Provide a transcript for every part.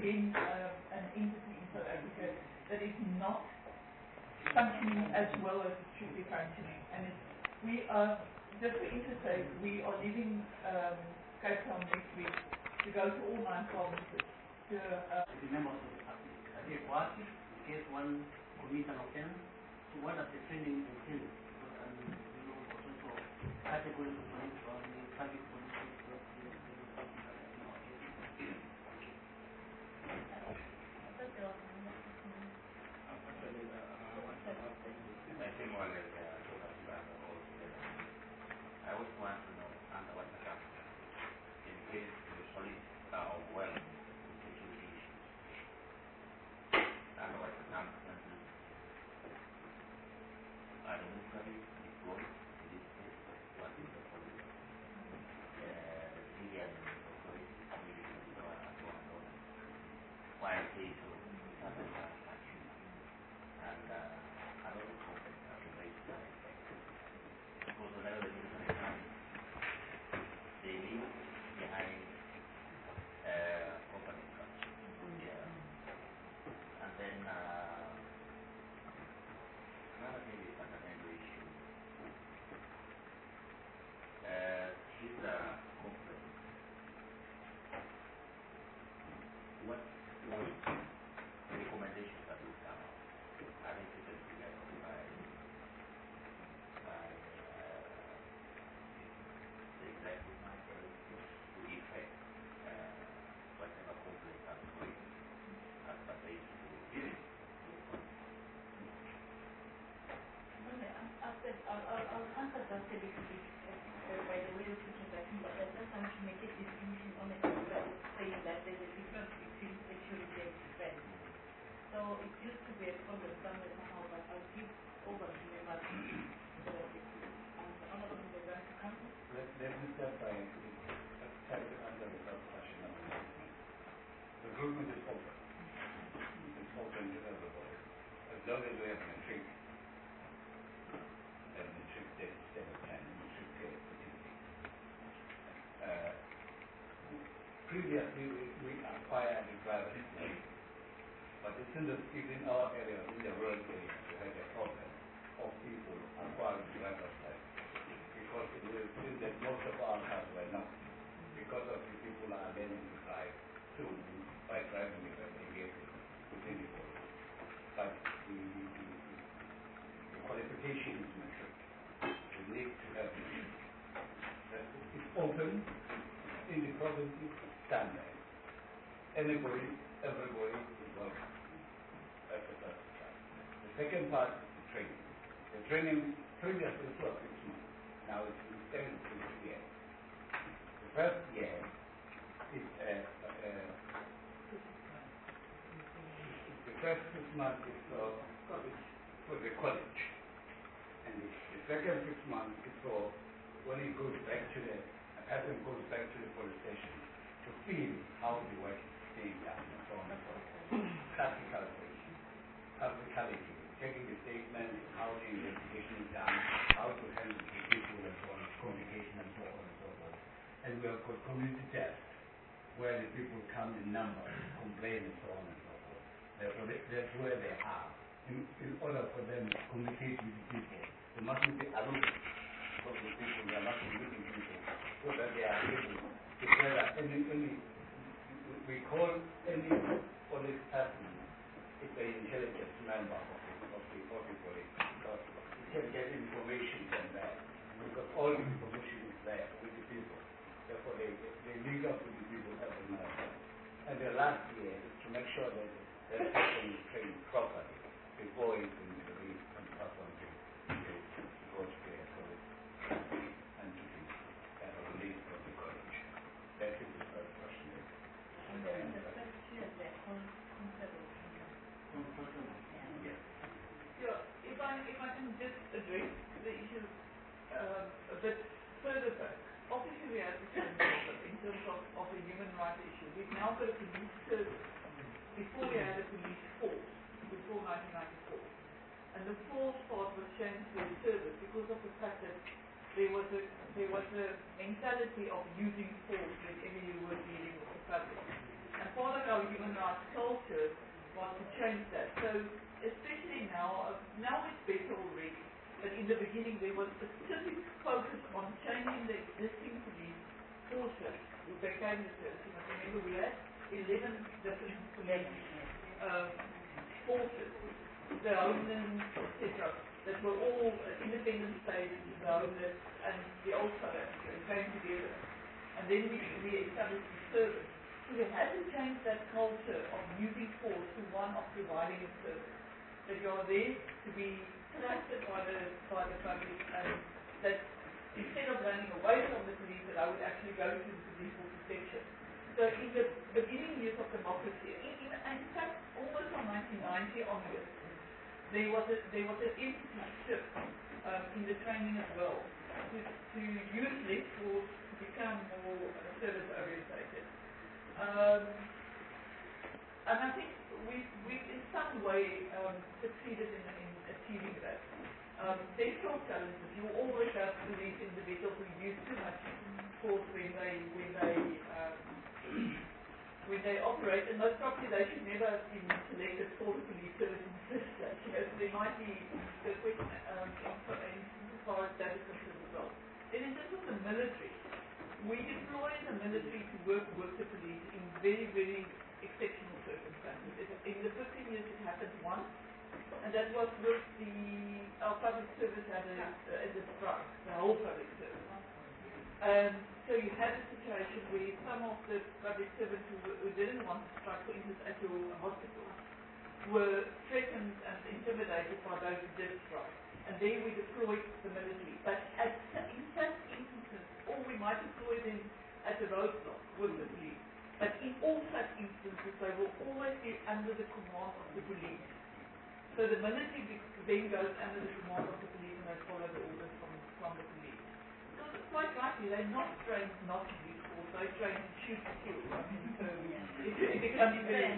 again an entity in South Africa that is not functioning as well as it should be functioning. And we are, just for interstate, we are leaving Cape Town next week to go to all 9 provinces. Remember, what in case one commits an offense, so what does the training entail? Also categories of police or public police. I also want to know under what circumstances, in case the police are overwhelmed with security issues, under what circumstances are the military deployed to this place? What is the police? The civilian authorities, military, and so on and so on. Why I say so, it has a action. And a lot of companies have been raised by because whenever the military comes, they leave behind company trucks. And then another thing is fundamental issue. This complaint. What recommendations that will come out? I think it is together by the executive matter to effect whatever complaints are going as pertains to I'll answer that a little bit by the way of introduction, but I just want to make a distinction on it saying that there's a difference between security and defense. So it used to be a problem somewhere somehow, but I'll give over to my mother. Let me start by trying to answer the first question. Recruitment is open. It's open to everybody. As long as we have an matric, and matric date instead of 10, matric date previously we acquired the driver's license, but it's in our area, in the rural area, we had a problem of people acquiring driver's license. Because it will seem that most of our cars were not, because of the people are learning to drive soon by driving immediately within the body. But the qualification is matric. You need to have matric. It's open in the provinces standard. Anybody, everybody is welcome. That's the first part. The second part is the training. The training previously was 6 months. Now it's extended to 2 years. The first year is the first 6 months is for the college, and the second 6 months is for when he goes back to a person goes back to the police station to feel how the work is being done and so on and so forth. Practicality, taking the statement, how the investigation is done, how to handle the people and so on, communication and so on and so forth. And we have got community tests where the people come in numbers, complain and so on and so forth. Therefore, that's where they are. In order for them to communicate with the people, they must be alone of the people, they must be meeting people, so that they are able to tell us we call any police person is an intelligence member of the police, because you can get information from there, because all the information is there with the people. Therefore, they link up with the people every night. And the last year is to make sure that that person is trained properly before he can be released and pass on to go to the college and to be released from the college. That is the first question. And then the first year they're called conservation. Yes. Yeah, if I can just address the issue a bit further back. Obviously we have to change in terms of the human rights issue. We've now got a police service. Before we had a police force, before 1994. And the force part was changed to a service because of the fact that there was a mentality of using force whenever you were dealing with the public. And part of our human rights culture was to change that. So especially now it's better already, but in the beginning there was a specific focus on changing the existing police forces who became the service. You must remember we had 11 different police forces, the homeland, etc., that were all independent states, the homeland and the old South Africa came together. And then we established the service. So we had to change that culture of using force to one of providing a service. That you are there to be trusted by the public, and that instead of running away from the police, that I would actually go to the police for protection. So in the beginning years of democracy, in fact almost from 1990 onwards, there was an emphasis shift in the training as well to use less force, to become more service orientated. And I think we've in some way succeeded in achieving that. There's still challenges. You always have police individuals who use too much force when they operate, and most probably they should never have been selected for the police service in the first place. You know, so there might be a question insofar as that is concerned as well. Then in terms of the military, we deploy the military to work with the police in very, very exceptional circumstances. In the 15 years it happened once, and that was with our public service as a strike, the whole public service. So you had a situation where some of the public servants who didn't want to strike, for instance, at your hospital, were threatened and intimidated by those who did strike. And there we deployed the military. But in such instances, or we might deploy them at the roadblock with the police. But in all such instances, they will always be under the command of the police. So the military then goes under the command of the police, and they follow the orders from the police. Quite rightly, they're not trained not to use force, they're trained to shoot to kill. I mean, so it becomes very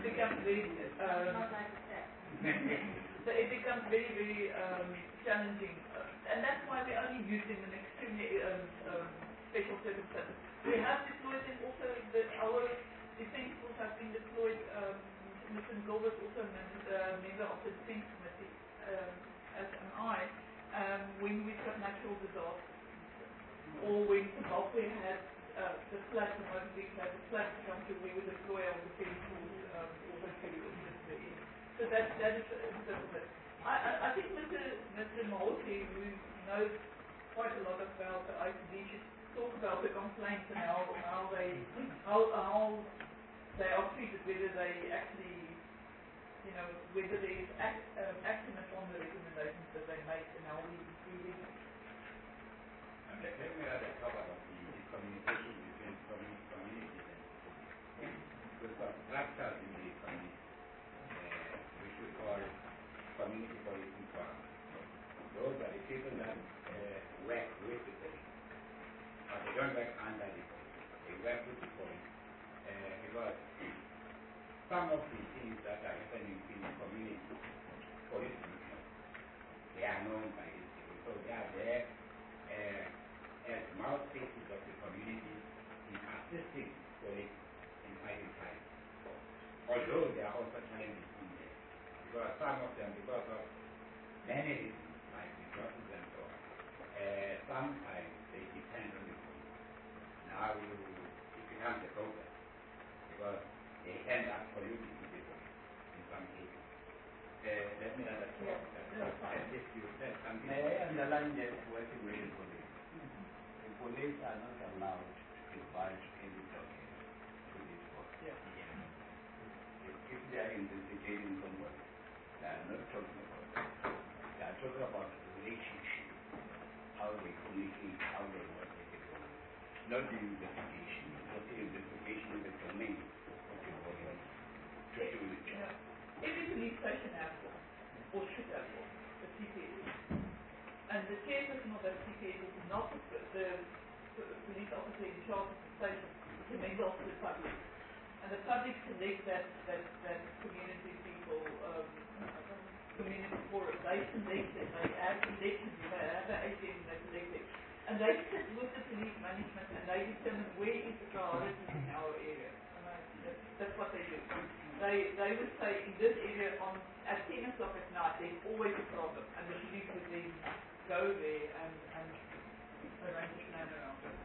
so it becomes very, very challenging, and that's why we only use them in extremely special circumstances. We have deployed them also. Our defense force has been deployed. Mr. Ngova is also a member of the defense committee, as am I, when we've got natural disasters. Or when Zimbabwe had the flood, the Mozambique had the flood come through, we would deploy our defense force also to assist there. So that is a bit of it. I think Mr. Mahosi, who knows quite a lot about the ICD, should talk about the complaints and how they are treated, whether they actually, whether there is action upon the recommendations that they make and how we Let me add a cover of the communication between communities and we've got clusters in the community, which we call community policing forums. Those are the people that work with the police, but they don't work under the police. They work with the police because some of the things that are happening in the community, police movement, they are known by these people, so they are there as mouthpieces of the community in assisting police in fighting crime. Although there are also challenges in there, because some of them, because of many reasons, like resources and so on, sometimes they depend on the police. Now it becomes a problem, because they end up polluting the police in some cases. Let me understand. If you said something. May I underline that working with the police? The police are not allowed to provide any documents to this court. Yeah. If they are investigating somebody, they are not talking about that. They are talking about the relationship, how they communicate, how they work with the police. Not the investigation, because the investigation is the domain of the police to do the job. Every police station has one, or should have one, the CPS. And the chairperson of that CPS is not the police officer in charge of the station, it's a member of the public. And the public select that community people, community forum. They select it, they have elections, they have the AGM, they select it. And they sit with the police management and they determine where is the priority in our area. And That's what they do. They would say in this area at 10 o'clock at night there's always a problem, and the police would then go there and arrange a plan around it.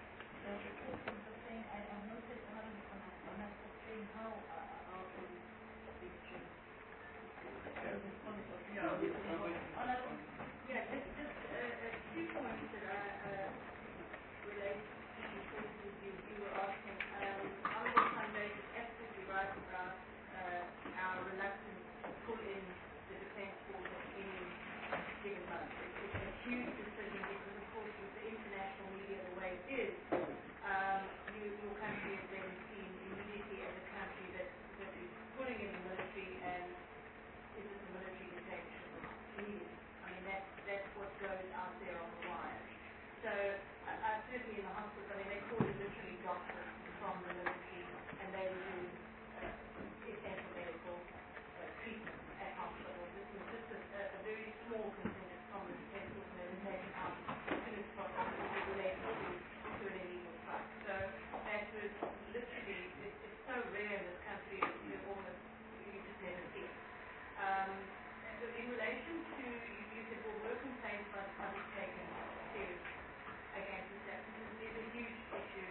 I noted another comment saying how our police should respond to just a few points that relate to the sources you were asking. Honorable Sunday is absolutely right about our reluctance to pull in the defence force at any given month. It's a huge decision because, of course, with the international media the way it is, your country is then seen immediately as a country that is pulling in the military, and is it the military dictatorship or not? Immediately. I mean, that's what goes out there on the wire. So I certainly in the hospital, I mean, they call it literally doctors from the military, and they were doing essential medical treatment at hospitals. This was just a very small contingent from the defense force, and they were taken out as soon as possible because it related to an illegal strike. So that was literally, it's so rare in this country that you almost, you just never see it. In relation to, you said, well, were complaints by the public taken seriously against the staff? This is a huge issue.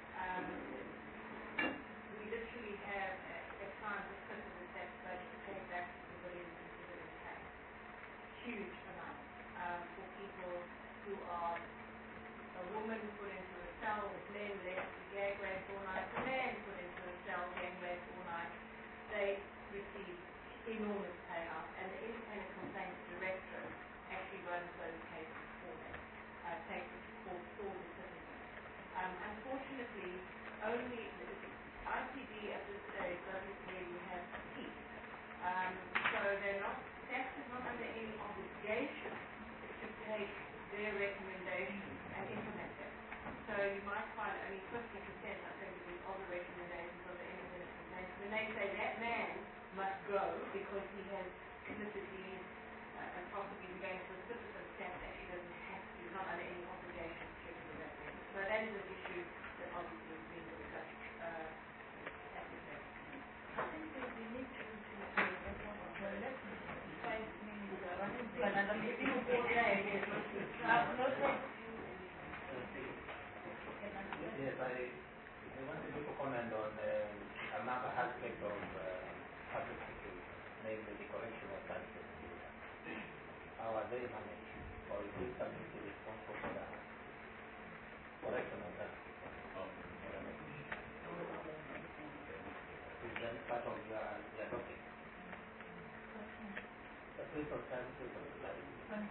We literally have at times a fifth of the staff budget to pay back to civilians and civilian tax. Huge amount for people who are a woman put into a cell with men left to gag rape all night, a man put into a cell gang rape all night. They receive enormous payout, and the independent complaints director actually runs those cases for them, takes it to court for the citizens. Unfortunately, only the IPD at this stage doesn't really have teeth. So they're not, staff is not under any obligation to take their recommendations and implement them. So you might find only 50%, I think, of the recommendations of the independent complaints. When they say that man must go because he has committed these atrocities against the citizen, staff actually doesn't have to, not under any obligation to do that. So that is an issue that obviously is being discussed at the time. I think we need to the elections find means but I'm people go there Yes, I wanted to comment on another aspect of public security, namely the correction of transport. How are they managed, or is it something responsible for that? Correction of transport. Is that part of your topic? The people transport of the life.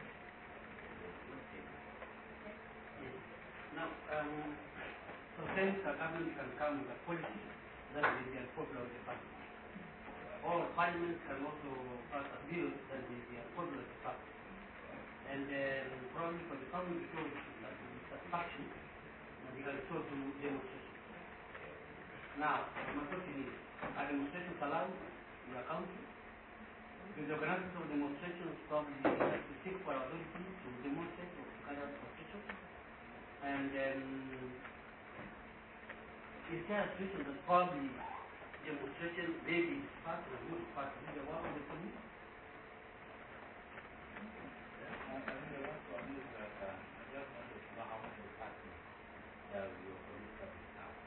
Now, sometimes the government can come with a policy that is the popular of the party. Or parliament can also pass a bill that is the popular of the party. And probably for the government to show satisfaction, they can show to demonstration. Now, my question is, are demonstrations allowed in your country? Because the organizers of demonstrations probably have to seek for authority to demonstrate or to carry out demonstration. And is there a situation that probably demonstration maybe is part of the part of the work of the police? I think the last one is that I just wanted to know how much impact does your police service have?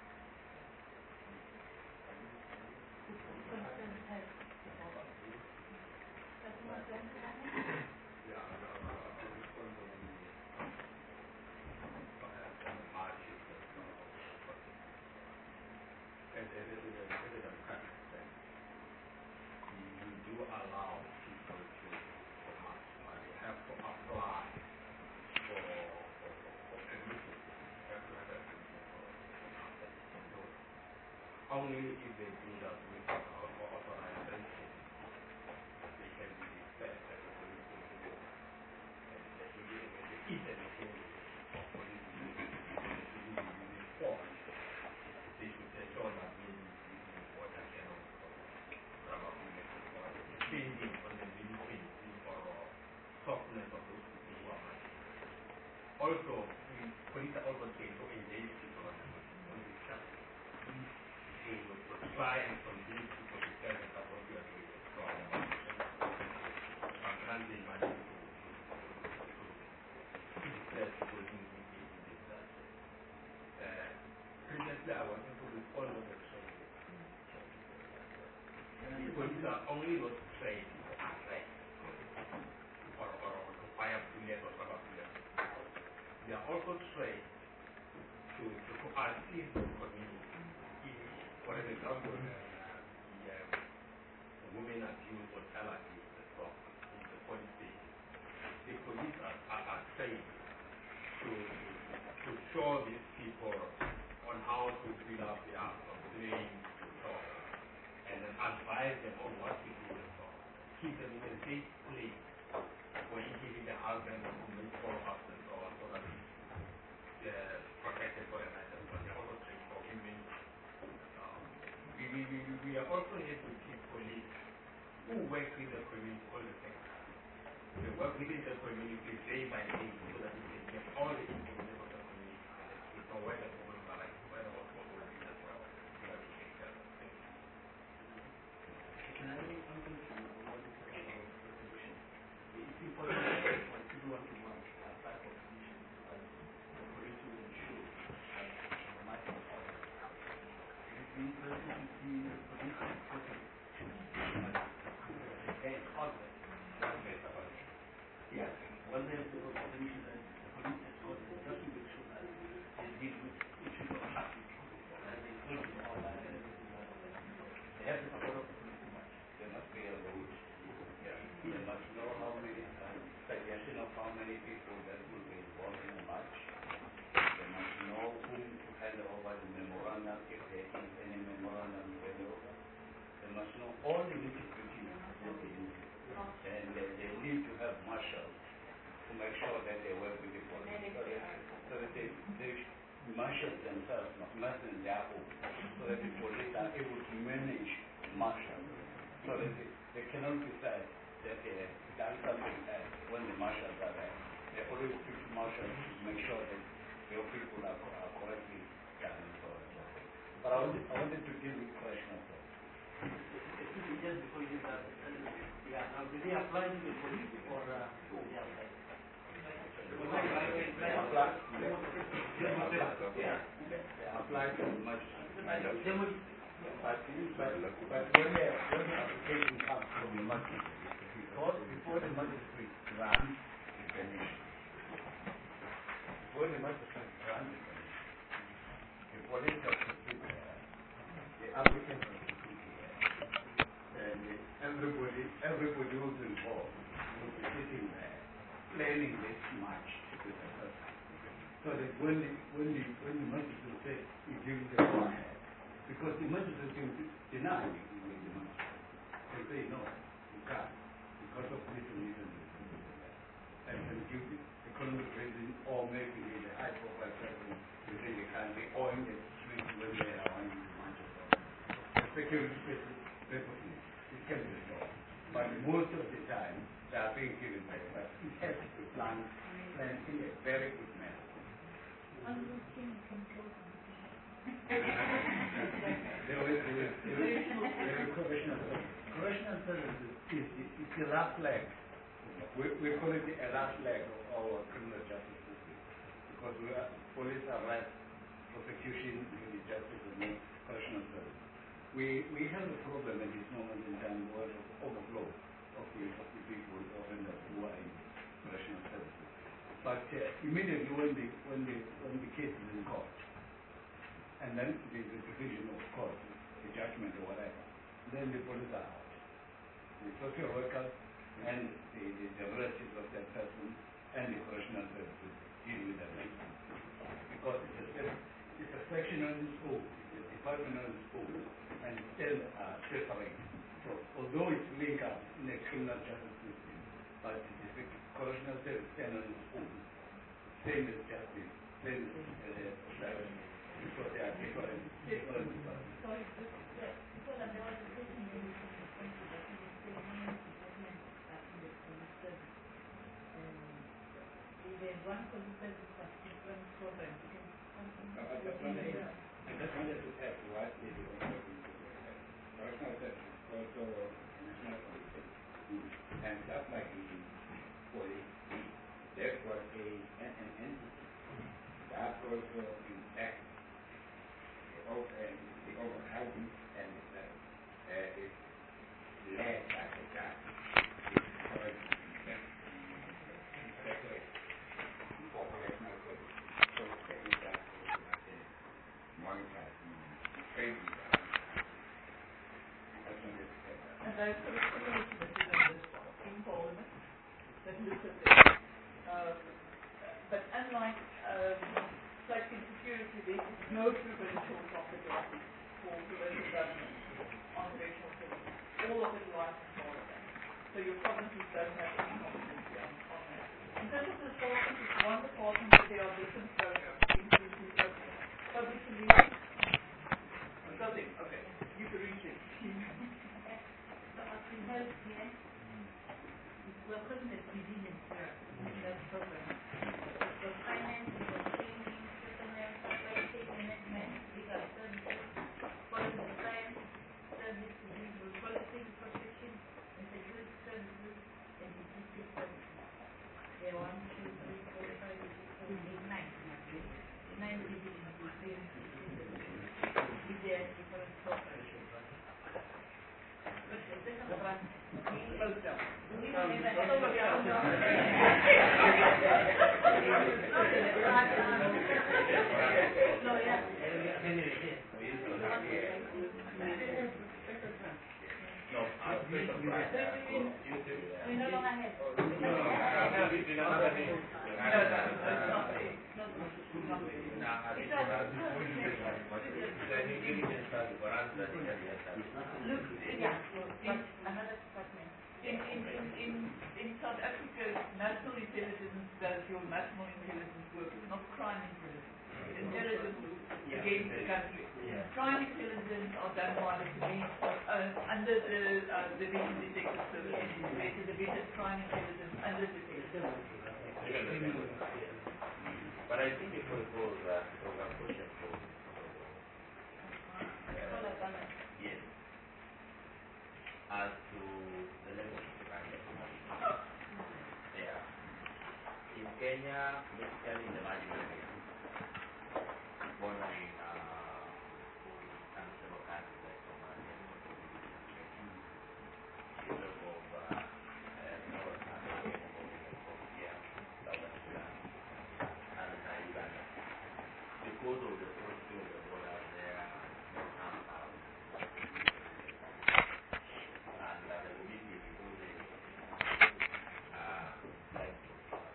You allow people to march, but they have to apply for permission. Only if they do that with authorization, they can be dispatched as a police to work. And there should be a machine for police to use. They should be using force. They should ensure that we using water cannot rubber changing on the military or softness of those people who are marching. Also, police are also trained to engage people on the street. They will protect try and continue to protect the appropriately from granting money to discuss police in this previously I wanted to respond on the training. The police are only not trained to arrest or to fire bullets or rubber bullets. They are also trained to assist the community. For example, the women abuse or child abuse and stuff in the police station. The police are trained to show these people on how to build up their complaint stuff and then advise them on what to do and stuff. Keep them in a safe place when giving the husband or women follow-up and so on so that they're protected for the night. But they're also trained for women. We are also here to keep police who work with the community all the time. They work within the community day by day so that they can get all the information of the community and to know where the problems are like, where the hospital will be as well. So that we can get things. Can I make something from what you said about protection? It's important when people want to apply for position because the police will ensure that the match is order. It's interesting to see the police supporting against order. Yes. One day the position that the police has ordered just to make sure that they deal with issues of traffic and they follow the order and everything like that. They have the support of the police too much. There must be a rule. They must know how many, suggestion of how many people that will be involved in the match. They must know whom to hand over the memorandum if there is any memorandum to hand over. They must know all the nitty-gritty that they need. And they need to have marshals to make sure that they work with the police. So that the marshals themselves must manage their own. So that the police are able to manage marshals. So that they cannot decide that they have done something else when the marshals are there. They always speak to marshals to make sure that your people are correctly done and so on and so forth. But I wanted to give you a question of that. Just before you start, now did they apply to the police or who they apply? They apply to the magistrate. But when the application comes from the magistrate, before the magistrate grants the permission, the police have to prepare, the applicant has to prepare, and everybody who's involved will be sitting there planning this match with the person. So that when the magistrate says he gives the go ahead, because the magistrate can deny the match. They say no, you can't, because of this and this and this. And can give the economic reason or maybe the high profile person within the country or in the street when they are wanting to match or something. The security purposes, it can be resolved. But most of the time, they are being given back. But it has to be planned in a very good manner. Correctional services is the last leg. We call it a last leg of our criminal justice system because police arrest, prosecution, the justice, and correctional services. We have a problem at this moment in time where of overflow of the people offenders who are in correctional services. But immediately when the case is in court, and then the decision of court, the judgment or whatever, then the police are out. The social workers and the relatives of that person and the correctional services deal with that person. Because it's a section on its own, it's a department on its own, and it's still separate. So although it's linked up in the criminal justice system, but the correctional service stand on its own, same as justice, same as privacy, because they are different departments. Sorry, because there was a question you were saying that you were saying many departments are in the police service. There's one police service has different programs. I just wanted to add what is the Correctional services also national police. And just like the police, there was an entity that also impact the overcrowding and is led by the judge. Because inspectorate for correctional services. So that is that also monitor the training. And I've sort of similar to this in Parliament that looks at this. But unlike safety and security, there is no provincial profitability for provincial government on correctional services. All of it lies in Parliament. So your provinces don't have any competency on that. In terms of the department, it's one department that there are different programs, including public solutions. Something, okay, you can read it. In healthcare, we're calling it resilience in that program. So finance, training, personnel, supply chain management, legal services, quality science, service delivery, quality protection, and security services, and logistics services. There are 1, 2, 3, 4, 5, 6, 7, 8, 9. 9 divisions within with their different corporations. We no longer have. Look, another department. In South Africa, national intelligence does your national intelligence work. It's not crime intelligence. It's intelligence against the country. Crime intelligence are done by the police under the Division Detective Service. There's a division crime intelligence under detective. But I think it was program question for yes. As to the level of crime, yeah. In Kenya, basically in the marginal area, born in several countries like Somalia, children of North Africa, Ethiopia, Southern Sudan, and Uganda. Because of the proximity of the border there, no harm out. And the community because they like to.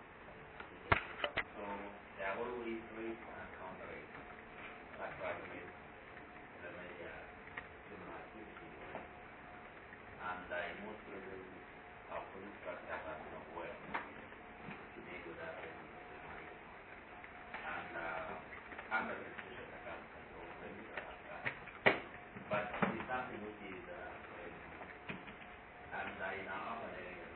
So they are always raised and counter-raised. That's why we get the media human activity. And in most cases, our police structures are not well to deal with that. And under the special circumstances or the circumstances. But it's something which is and in our urban areas,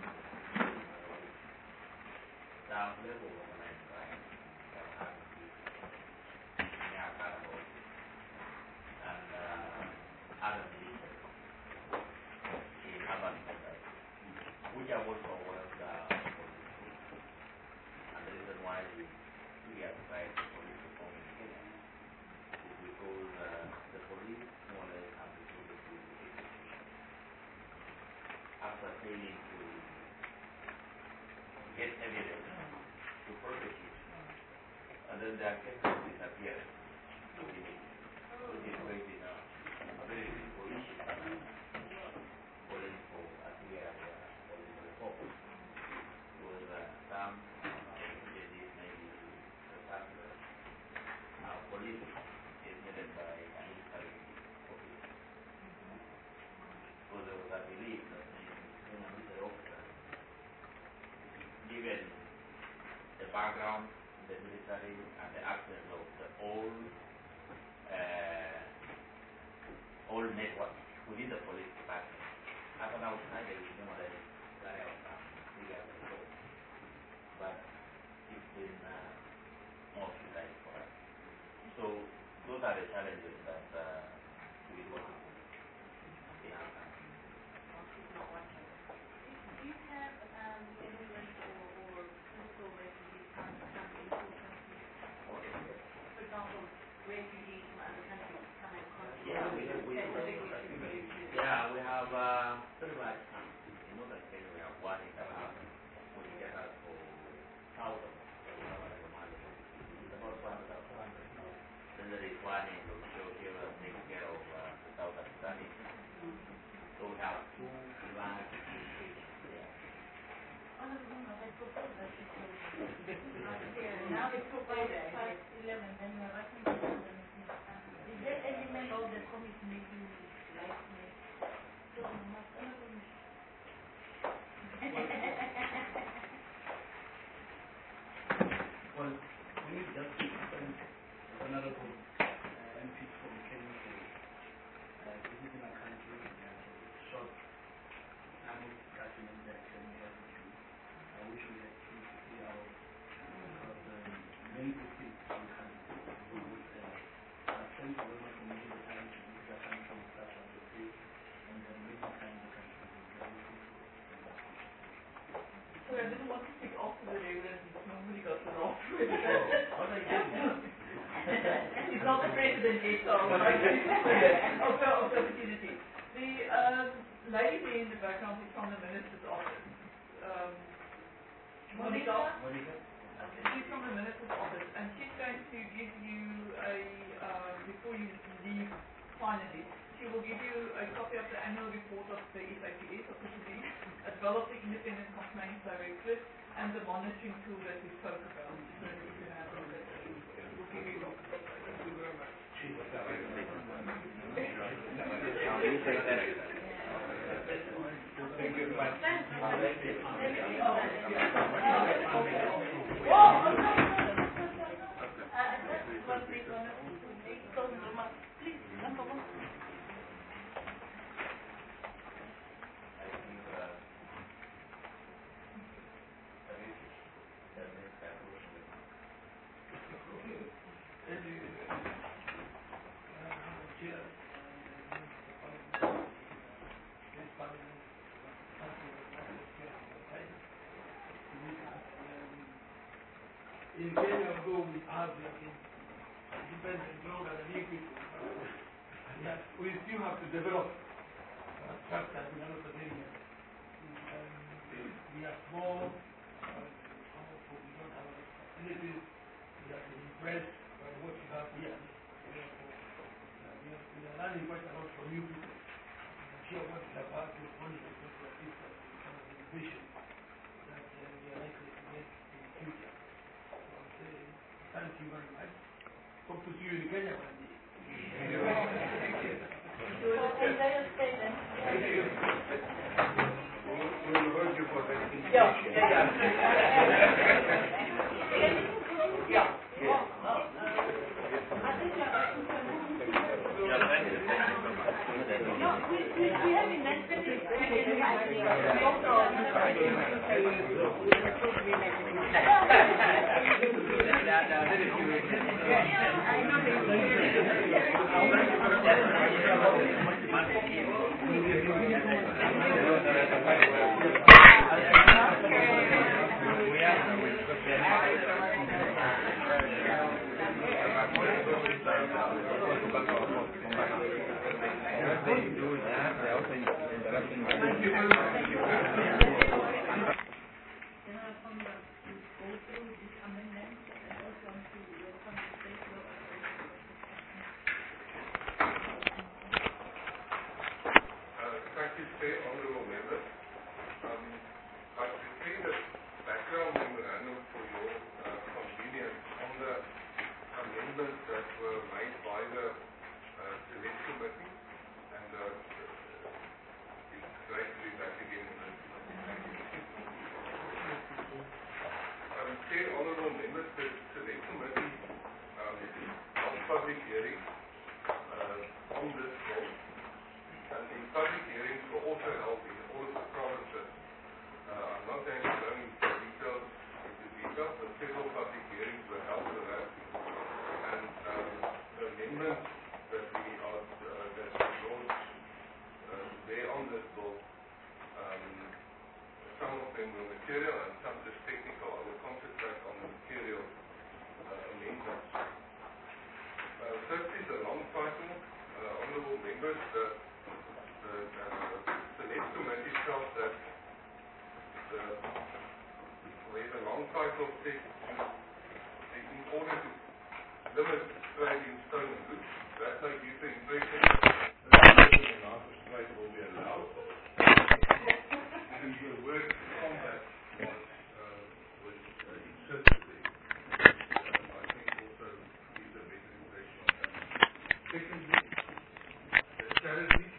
down level of organized crime that have near carnival and other militias in urban centers, which are also one of the police. And the reason why we have tried the police reform in Kenya is because the police more or less have been able to execution after failing to get evidence to prosecute, and then their cases disappear, which is creating a very difficult issue calling for a clear police reform. Because some agencies may be the fact that police is headed by an military officer. Because there was a belief that when a military officer, given the background, the military, and the absence of the old network within the police department, as an outsider, you know that carry out some legal control. But it's been more utilized for us. So those are the challenges that we work with. Pretty much, in northern Kenya, we have one in the house. When you get out for southern, it's about 400,000. Then there is one in Ethiopia taking care of the southern Sudan. So we have two large stations there. I propose that it will now it's 5:11, then we're writing the meeting. Is there any member of the committee maybe like me? So, Well, we need just to spend another group, MPs from Kenya to visiting our country and short time of discussion and action we have with you. I wish we had to see how because many good things will come from this thank you very much for making the time to meet that kind of discussion with you and then making time the country will be very fruitful. So I didn't want to speak after the reverend, because nobody got the wrong. What are you doing? He's not the president yet, so of the opportunity. The lady there in the background is from the minister's office. Monica? She's from the minister's office, and she's going to give you before you leave finally, she will give you a copy of the annual report of the SAPS, of the police, as well as the independent complaints directorate and the monitoring tool that we spoke about. So that you can have a look at it. We'll give you a copy. Thank you very much. Thank you very much. In Kenya, although we have independent Ghanaian people, and that we still have to develop structures in a lot of areas. We are small, we don't have a lot of facilities, we have been impressed by what you have here. Therefore, we are learning quite a lot from you people. I'm sure what you have had your money is going to assist us in some of the innovation that we are likely to make in the future. Thank you very much. Hope to see you in Kenya one day. Enjoy your stay then. Thank you. We will work you for the invitation. We have invented First is a long title, honourable members, the out that where the long cycle says in order to limit trade in stolen goods, that may give the impression that the amount of trade will be allowed. And the word combat was inserted there. I think also gives a better impression of that. Secondly, the charities,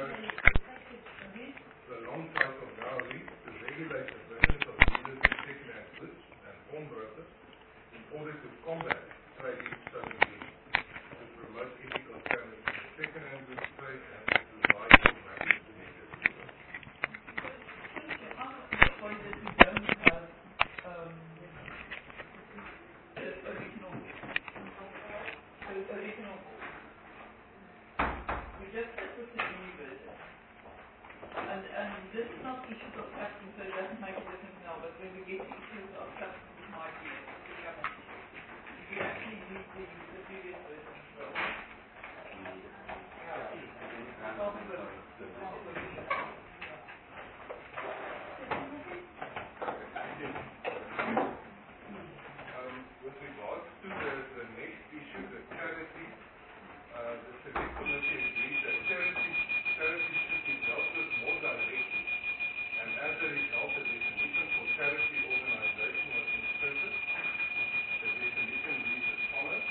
the long cycle now reads to regulate the business of dealers in second-hand goods and pawnbrokers in order to combat trade in stolen goods, to promote ethical standards in the second-hand goods trade and to provide for matters to make this legal. Point that we don't have original. We just set with the new version. And this is not issues of customs, so it doesn't make a difference now, but when we get to issues of customs, it might be a become an issue. If you actually use the previous version as well. With regards to the next issue, the charity, the Select Committee agreed that charities should be dealt with more directly, and as a result, the definition for charity organization was inserted. The definition reads as follows.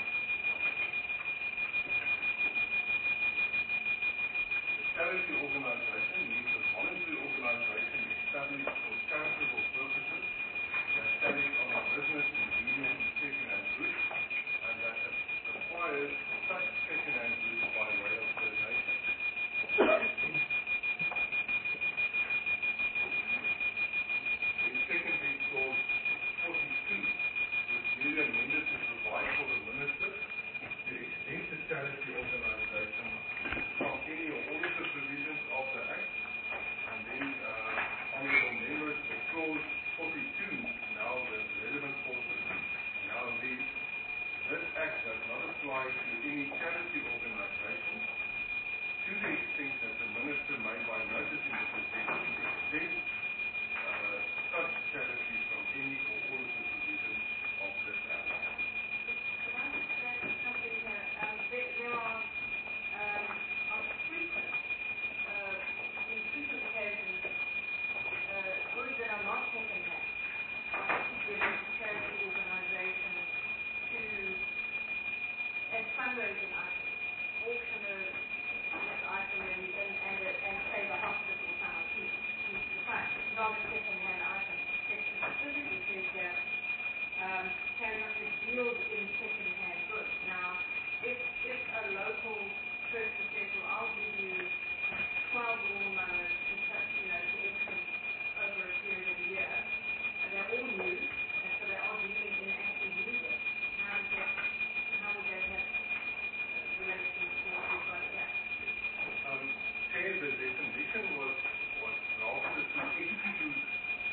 The charity organization means a voluntary organization established for charitable purposes that carries on a business in dealing in second-hand goods and that acquires such second-hand goods by way of donation. In secondary clause 42, which newly amended to provide for the minister to extend the charity organization from any or all of the provisions of the Act, and then honorable members, the clause 42, now the relevant portion, now reads, this Act does not apply to any charity organization to the extent that the minister may by notice in the proceedings exempt such charities from any or all of the provisions of this Act. There are frequent, in frequent occasions, goods that are not second-hand are actually given to charity organizations as fundraising items, auction an item and say the hospital someone keeps the front. It's not a second-hand item. Section specifically says that charity deals in second-hand goods. Now, if a local person says, well, I'll give you 12 lawnmowers to exchange over a period of a year, and they're all new, and so they are dealing in actually using. How would that have relation to what we've got here? Chair, the definition was drafted to exclude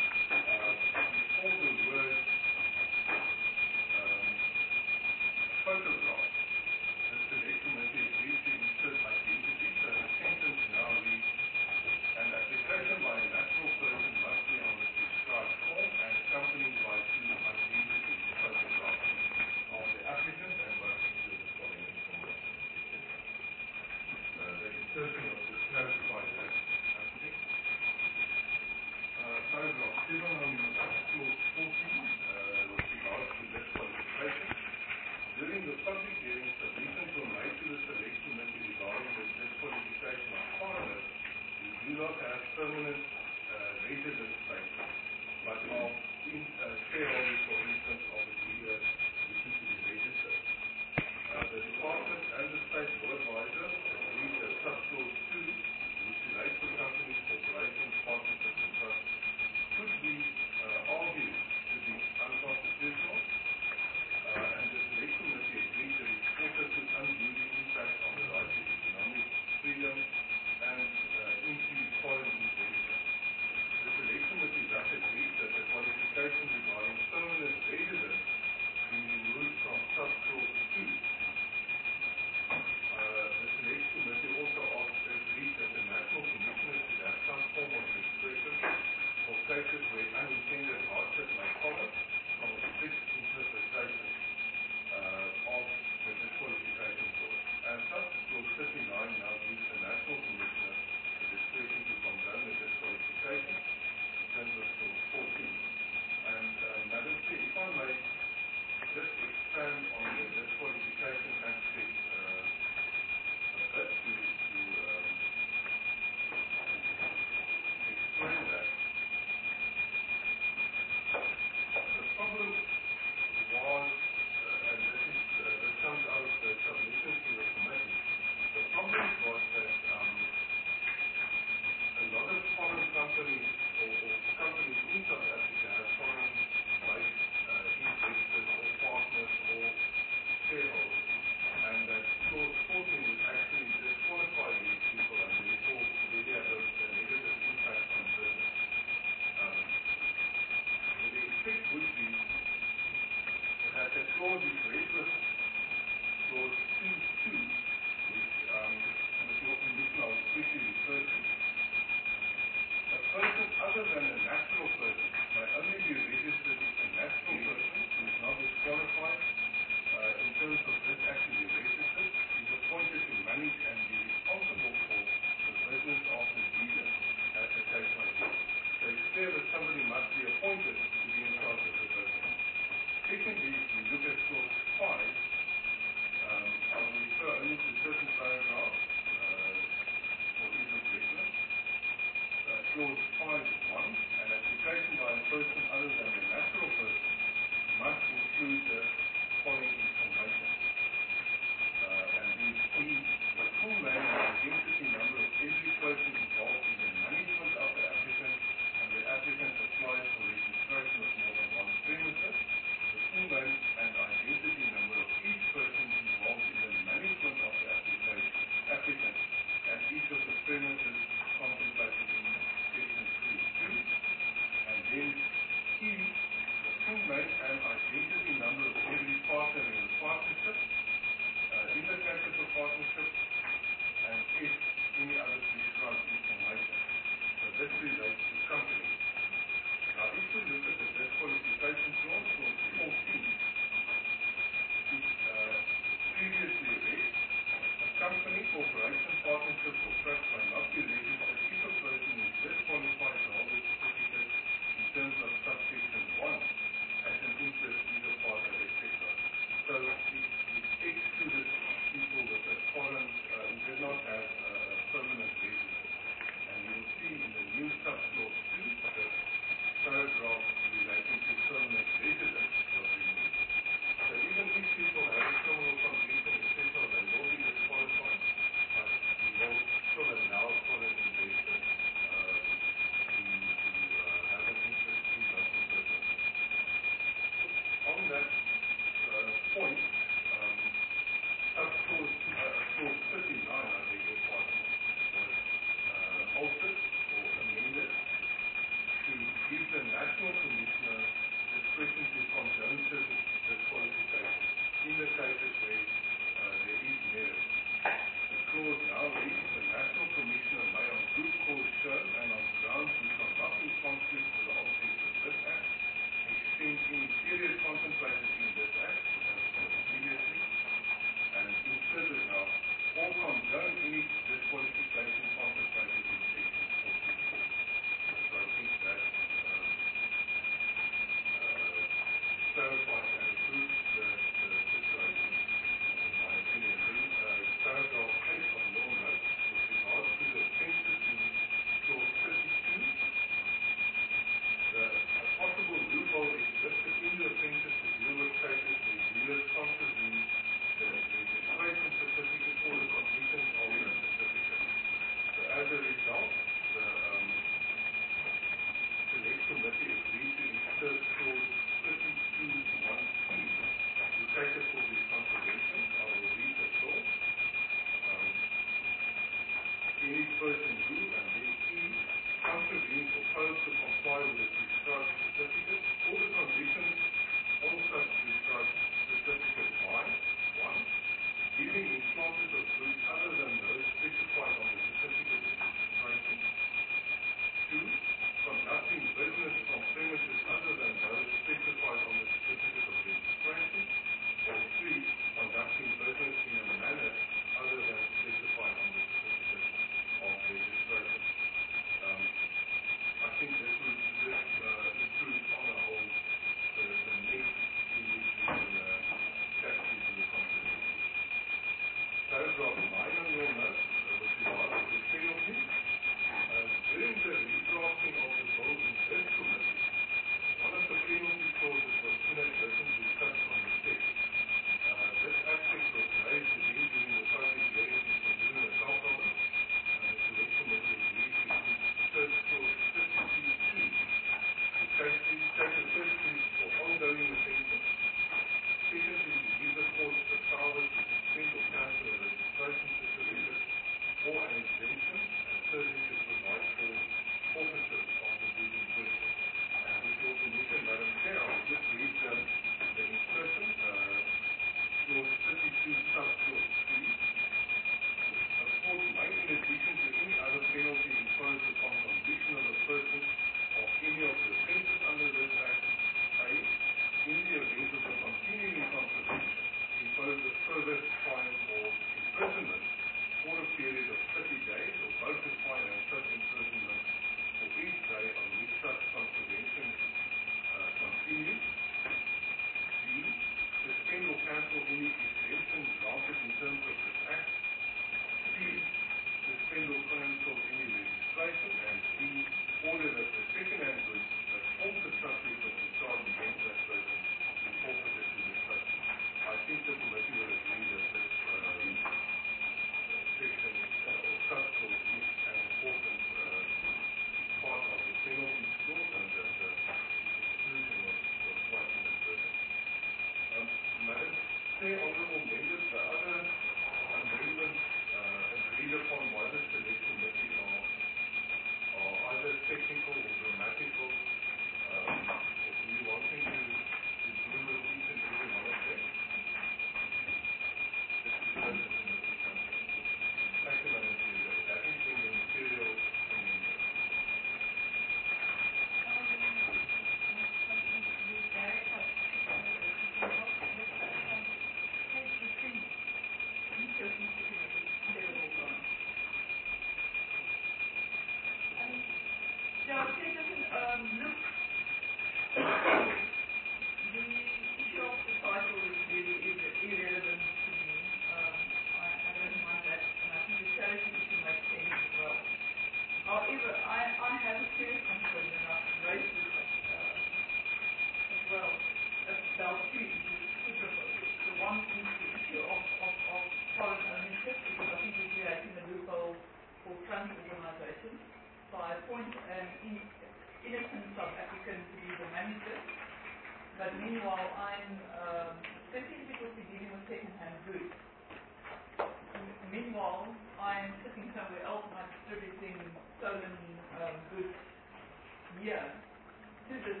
appoint an innocent South African to be the manager, but meanwhile I'm, especially because we're dealing with second-hand goods, meanwhile I'm sitting somewhere else and I'm distributing stolen goods here to this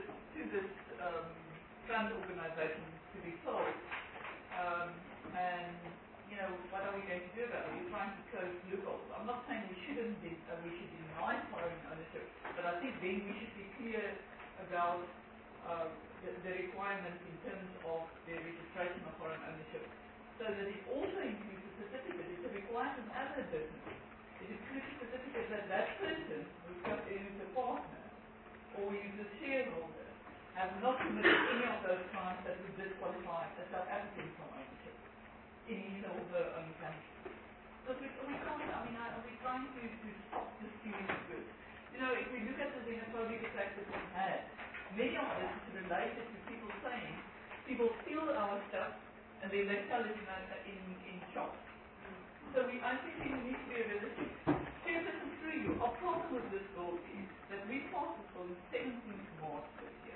fund organization to be sold. And what are we going to do about it? We're trying to close loopholes. I'm not saying we should deny foreign ownership, but I think then we should be clear about the requirements in terms of the registration of foreign ownership, so that it also includes a certificate. It's a requirement as a business. It includes a certificate that that person who's a partner or is a shareholder has not committed any of those crimes that would disqualify a South African from ownership in his or her own country. So we can't, we're trying to stop the stealing of goods. If we look at the xenophobic attacks that we've had, many of this is related to people saying, people steal our stuff and then they sell it in shops. So I think we need to be realistic. See if this is true. Our problem with this bill is that we passed this bill on 17th March this year.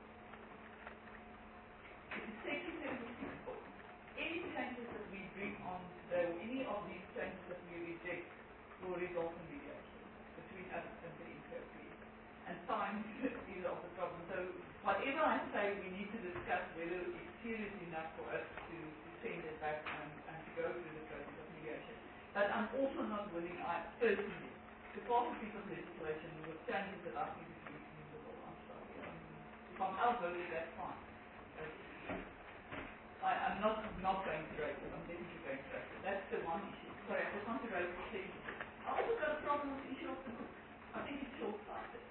It's a Section 76 bill. Any changes that we bring on today, or any of these changes that we reject, will result in mediation between us and the NCOP. And time is of the problem. So whatever I say, we need to discuss whether it's serious enough for us to send it back and to go through the process of mediation. But I'm also not willing, personally, to pass a piece of legislation with changes that I think is reasonable. I'm sorry. If I'm outvoted, that's fine. I'm not going to raise it. I'm definitely going to raise it. That's the one issue. Sorry, I just want to raise the second issue. I also got a problem with the issue of the book. I think it's short-sighted.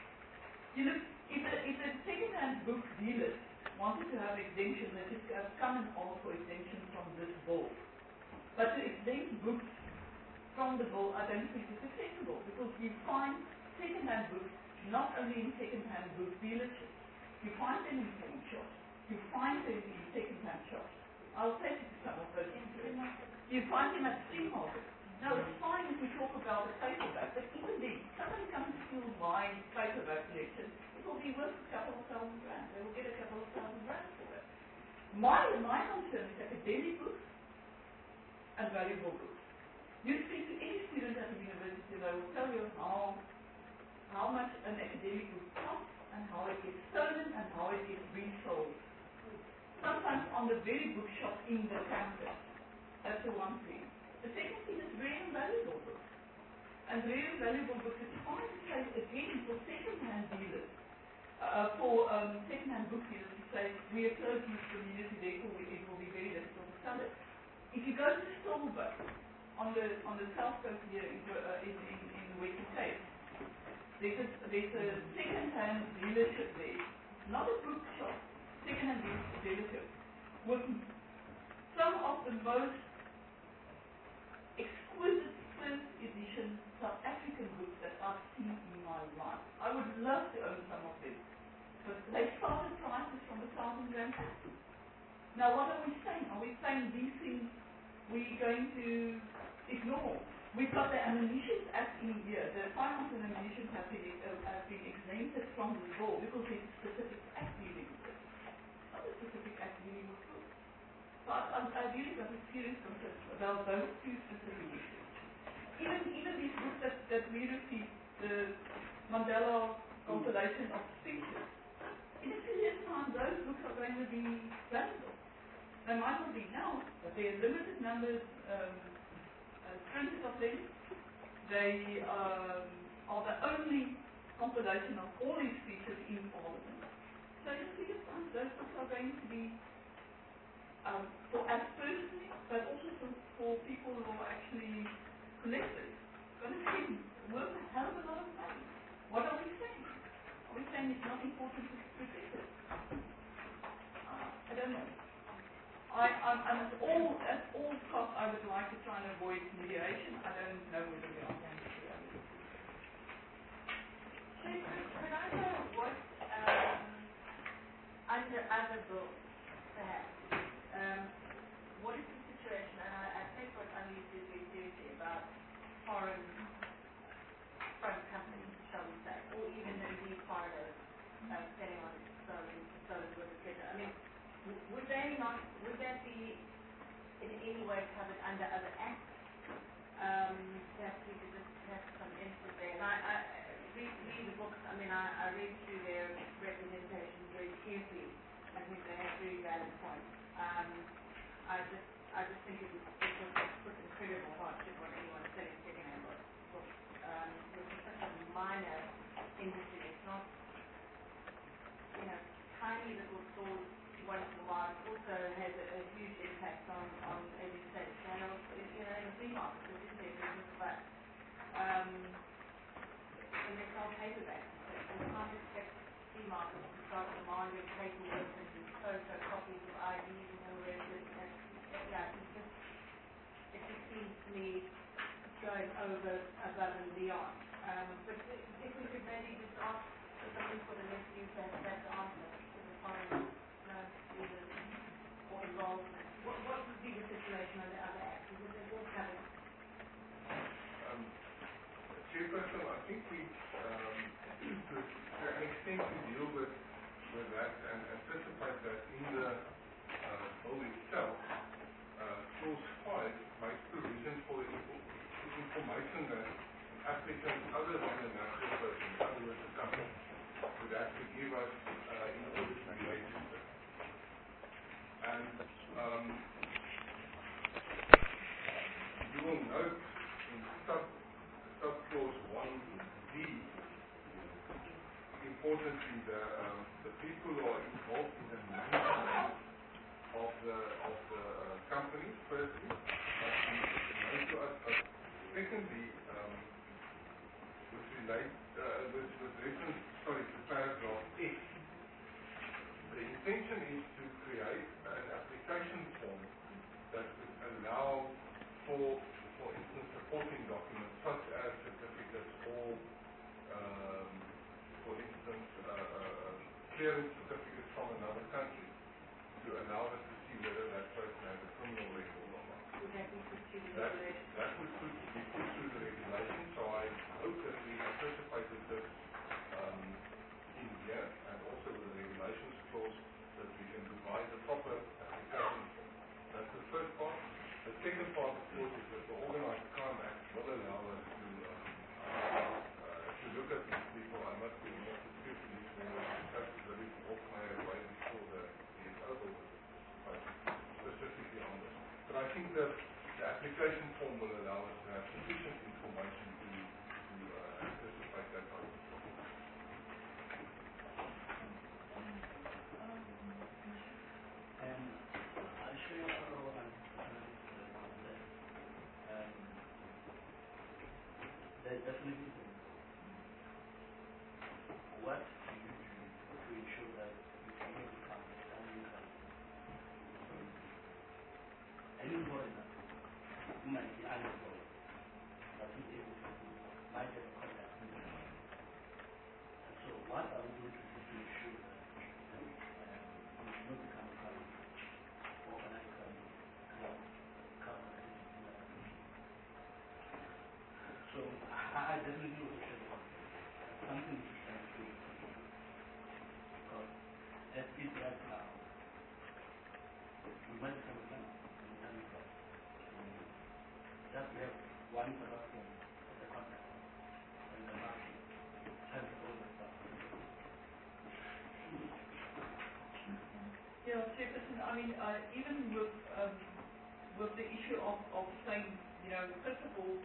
If the second-hand book dealers wanted to have exemption, they just come and ask for exemption from this bill. But to exempt books from the bill, I don't think is acceptable, because you find second-hand books not only in second-hand book dealerships, you find them in pawn shops, you find them in second-hand shops. I'll take you to some of those. You find them at flea markets. Now, it's fine if we talk about the paperback, but even then, somebody comes to steal my paperback collection, it will be worth a couple of $1,000. They will get a couple of $1,000 for that. My concern is academic books and valuable books. You speak to any student at the university, they will tell you how much an academic book costs and how it gets stolen and how it gets resold. Sometimes on the very bookshop in the campus. That's the one thing. The second thing is rare and valuable books. And rare and valuable books, it's fine to say again for second-hand dealers, for second-hand book dealers to say, we are close to this community, therefore it will be very difficult to sell it. If you go to Stolberg, on the south coast here in the Western Cape, there's a second-hand dealership there, not a bookshop, second-hand dealership, with some of the most exquisite first edition South African books that I've seen in my life. I would love to own some of them, but they started prices from R1,000. Now what are we saying? Are we saying these things we're going to ignore? We've got the Ammunition Act in here. The firearms and ammunition have been exempted from this law because it's a specific act dealing with it. Not a specific act dealing with books. But I really got a serious concern about those two specific issues. Even these books that we received, the Mandela compilation of speeches, in a few years' time, those books are going to be valuable. They might not be now, but there are limited numbers printed of them. They are the only compilation of all these speeches in Parliament. So in a few years' time, those books are going to be for us personally, but also for people who are actually collectors, going to be worth a hell of a lot of money. What are we saying? Are we saying it's not important to protect it? I don't know. At all costs, I would like to try and avoid mediation. I don't know whether we are going to do that. Could I know what, under other books, perhaps, what is the situation, and I think what Annelies is seriously about foreign companies, shall we say, always covered under other acts. Perhaps we could just have some input there. And I read the books, I mean, I read through their representation very carefully. I think they have very valid points. I just think it was put incredible hardship on anyone selling second-hand books. This is such a minor industry. It's not, tiny little stores once in a while. It also has a huge impact on as you say, sales. In a flea market, this is their business, but when they sell paperbacks, you can't expect flea markets to start demanding paperwork and photocopies of IDs and all the rest of it. It just seems to me going above and beyond. But if we could maybe just ask for something for the next year, perhaps answer to the foreign leaders or involvement. What would be the situation on the other acts? Is it all covered? Chairperson, I think we, to an extent, we deal with that and anticipate that in the bill itself. Clause 5 makes provision for the information that applicants other than the natural person, in other words, the company, would have to give us in order to be registered. And you will note in sub-clause 1D, importantly, the people who are involved in the management of the company, firstly, known to us, but secondly, with reference, to paragraph X, the intention is to create an application form that would allow for instance, supporting documents such as certificates or, for instance, clearance certificates from another country to allow us to see whether that person has a criminal record or not. Would that be put through the regulation? That would be put through the regulation, so I hope that we anticipated this in here and also with the regulations clause that we can devise a proper application form. That's the first part. The second part, of course, is that the Organized Crime Act will allow us to look at these people. I must be more carefully discuss the report way before the DSO will specifically on this. But I think the application form will allow us to have sufficient information to anticipate that kind of problem. I'll show you there's definitely what you do to ensure that you can become an income. Any foreigner who might be unemployed, but who is able to might have contact with them. And so what are we going to do to ensure that you should not become a crime or organized crime? So I definitely also share the concept. Something to try to do. Because as it right now, we might have a gun in the time class. Just we have one platform as a contact and the market and all the stuff. Yeah, Chairperson, I mean, even with the issue of saying, first of all,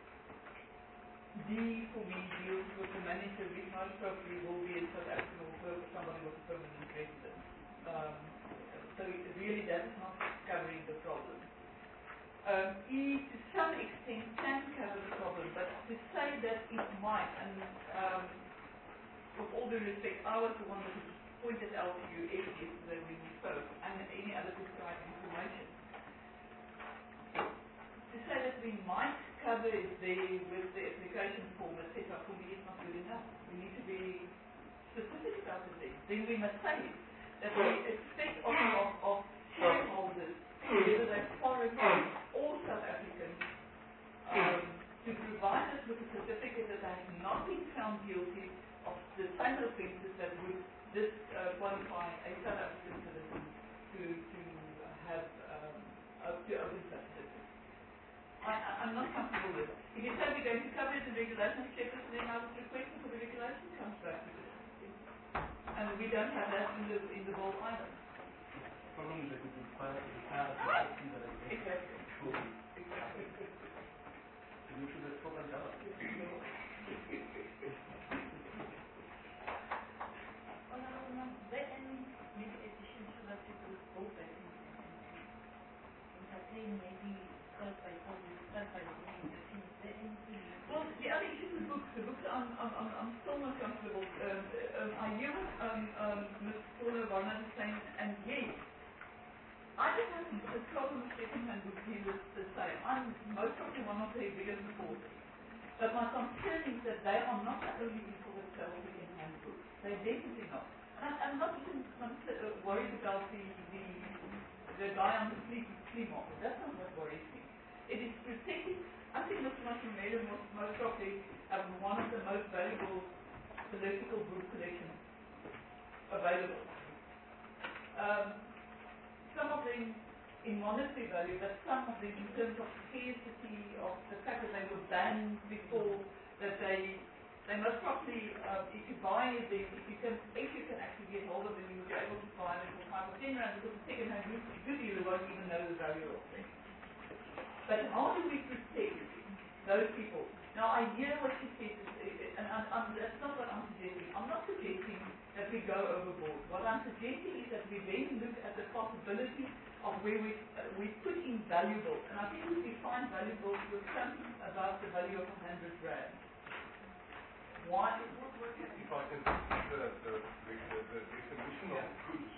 D for me deals with the manager, which most probably will be in South Africa or somebody with a permanent residence. So really that is not covering the problem. E to some extent can cover the problem, but to say that it might, and with all due respect, I was the one that pointed out to you yesterday when we spoke, and any other prescribed information. To say that we might cover it there with the application form, etc., for me is not good enough. We need to be specific about the thing. Then we must say that we expect of shareholders, whether they're foreign or South African, to provide us with a certificate that they have not been found guilty of the same offences that would disqualify a South African citizen to have to overinterpreted. I'm not comfortable with it. If you say we're going to cover it in regulation chapters, then I would request that the regulation comes back to this. And we don't have that in the bill either. The problem is that it requires the entire in the regulation. Exactly. Exactly. So you should have spoken down. Well, the other issue is the books I'm still not comfortable. I hear what Ms. Paula Warner is saying, and yes, I don't have a problem with second-hand book dealers per se. I'm most probably one of their biggest supporters. But my concern is that they are not only in for the sale of second-hand books. They're definitely not. And I'm not even worried about the guy on the flea market. That's not what worries me. It is protecting. I think Mr. Masumele most probably one of the most valuable political book collections available. Some of them in monetary value, but some of them in terms of scarcity, of the fact that they were banned before, that they most probably, if you buy them, if you can actually get hold of them, you'll be able to buy them for 5 or 10 rand, because the second-hand good dealer won't even know the value of them. But how do we protect those people? Now, I hear what she says, and that's not what I'm suggesting. I'm not suggesting that we go overboard. What I'm suggesting is that we then look at the possibility of where we put in valuable. And I think we define valuable with something about the value of 100 rand. Why? If I can consider the definition of goods,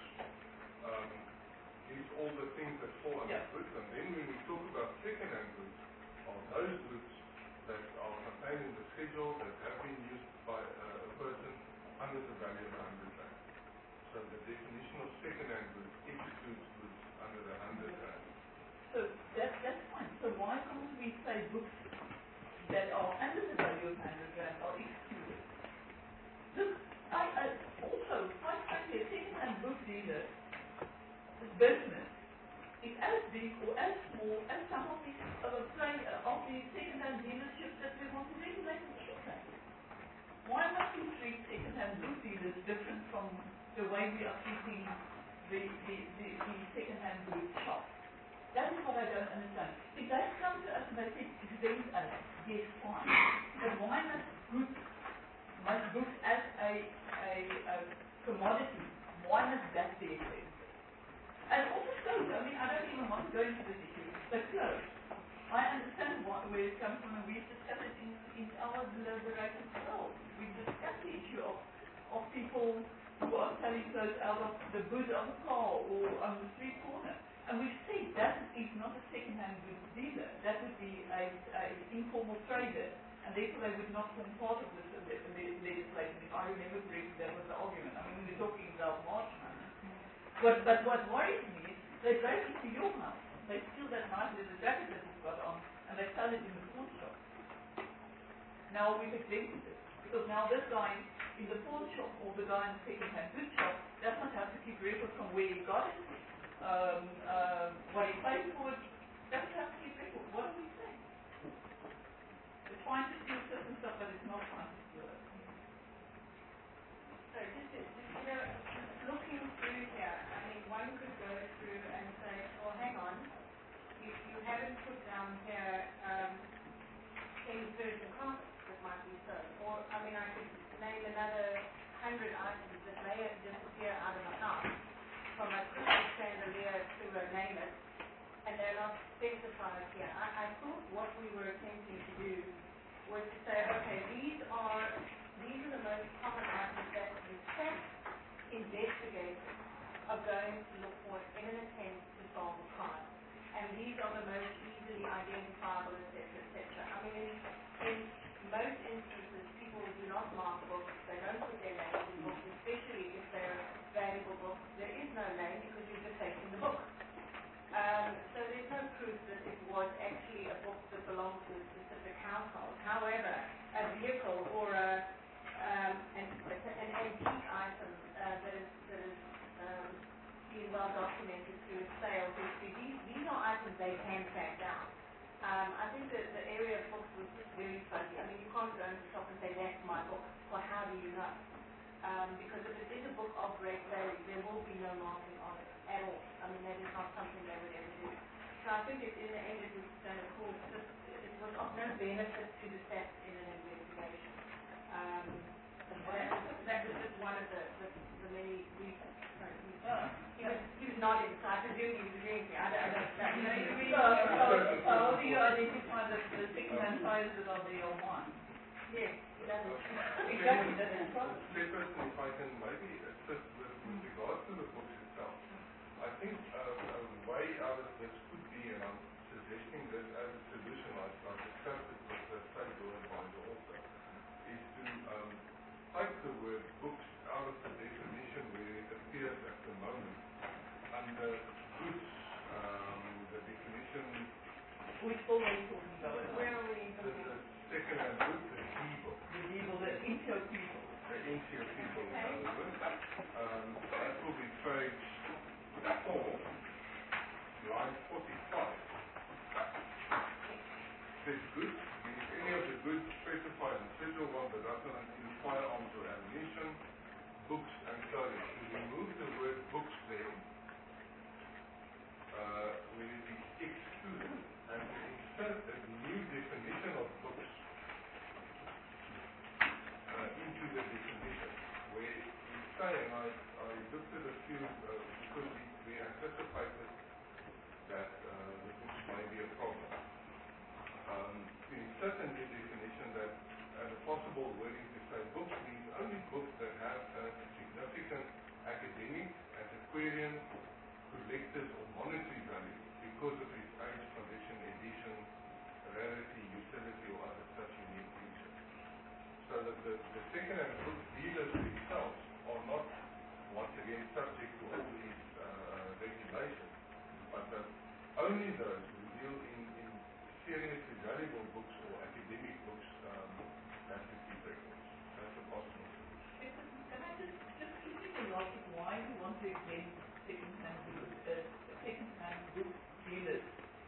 is all the things that fall under goods, and then when we talk about second-hand goods, are those goods that are contained in the schedule that have been used by a person under the value of 100 rand. So the definition of second-hand goods excludes goods under the 100 rand. So that's fine. So why can't we say books that are under the value of 100 rand are excluded? Look, also, quite frankly, a second-hand book dealer business is as big or as small as some of these second-hand dealerships that we want to regulate in England. Why must we treat second-hand book dealers different from the way we are treating the second-hand book shops? That is what I don't understand. If they come to us and they say, exempt us, yes, fine. But why must books as a commodity, why must that be exempt? And also clothes, I mean, I don't even want to go into this issue, but clothes. I understand where it comes from, and we've discussed it in our deliberations as well. We've discussed the issue of people who are selling clothes out of the boot of a car or on the street corner. And we've said that is not a second-hand goods dealer. That would be a informal trader, and therefore they would not form part of this legislation. If I remember correctly, that was the argument. I mean, we're talking about March now. But what worries me is they break into your house. They steal that nice little jacket that you've got on, and they sell it in the pawn shop. Now we've exempted it, because now this guy in the pawn shop or the guy in the second-hand goods shop does not have to keep record from where he got it, what he paid for it, doesn't have to keep record. What are we saying? It's fine to steal certain stuff, but it's not fine to steal it. So looking through here, I mean, one could go through and say, well, hang on, you haven't put down here any certain carpets that might be sold. Or, I mean, I could name another 100 items that may have disappeared out of a house, from a Christmas chandelier to a name it, and they're not specified here. I thought what we were attempting to do was to say, okay, these are the most common items that in fact investigators are going to look for in an attempt to solve a crime. And these are the most easily identifiable, etc., etc. I mean, in most instances, people do not mark books, they don't put their names in books, especially if they're valuable books. There is no name because you're just taking the book. So there's no proof that it was actually a book that belonged to a specific household. However, a vehicle or an antique item that is being well documented through its sales history, these are items they can track down. I think that the area of books was just very fuzzy. I mean, you can't go into the shop and say, that's my book. Well, how do you know? Because if it is a book of great value, there will be no marking on it at all. I mean, that is not something they would ever do. So I think in the end it was done, of course, it was of no benefit to the staff in an investigation. That was just one of the many reasons. He was nodding, so I presume he was agreeing with me. I don't know. So how do you identify the second-hand sizes are there or one? Yes, he doesn't. Exactly, that's the problem. Chairperson, if I can maybe assist with regards to the books itself. I think a way out of this could be, and I'm suggesting this as a solution, I discussed it with the State Law Advisor also, is to take the word books out of the definition where it appears at the moment under goods, the definition. Which book are you talking about? Where are we? The second-hand book, the e-book. The evil, the intro people. The intro people, in other words. That will be page 4, line 45. Says goods, any of the goods specified in Schedule 1 that does not include firearms or ammunition, books and clothing. To remove the word books there, will it be excluded, and to insert a new definition of books into the definition, where it's saying, I looked at a few, because we anticipated that the books may be a problem. To insert a new definition that, and a possible wording to say books means only books that have a significant academic, antiquarian, collectors or monetary value because of its age, condition, edition, rarity, utility or other such unique features. So that the second-hand book dealers themselves are not, once again, subject to all these regulations, but that only those who deal in seriously valuable books or academic books have to keep records. That's a possible solution. Can I just give you the logic why you want to against second-hand book dealers?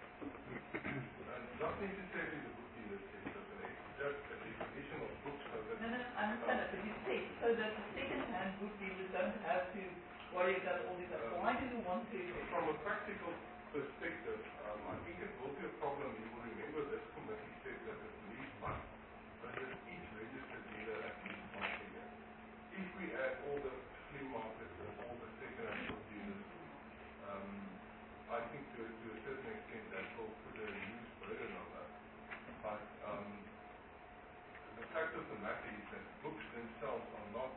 Not necessarily the book dealers, it's just a definition of books so that... No, I understand that, but you say so that the second-hand book dealers don't have to worry about all this. Why do you want to? From a practical perspective, I think it will be a problem. You will remember this committee said that at least must visit each registered dealer at least once a year. If we add all the flea markets and all the second-hand book dealers, I think to a certain extent that will put a huge burden on that. But the fact of the matter is that books themselves are not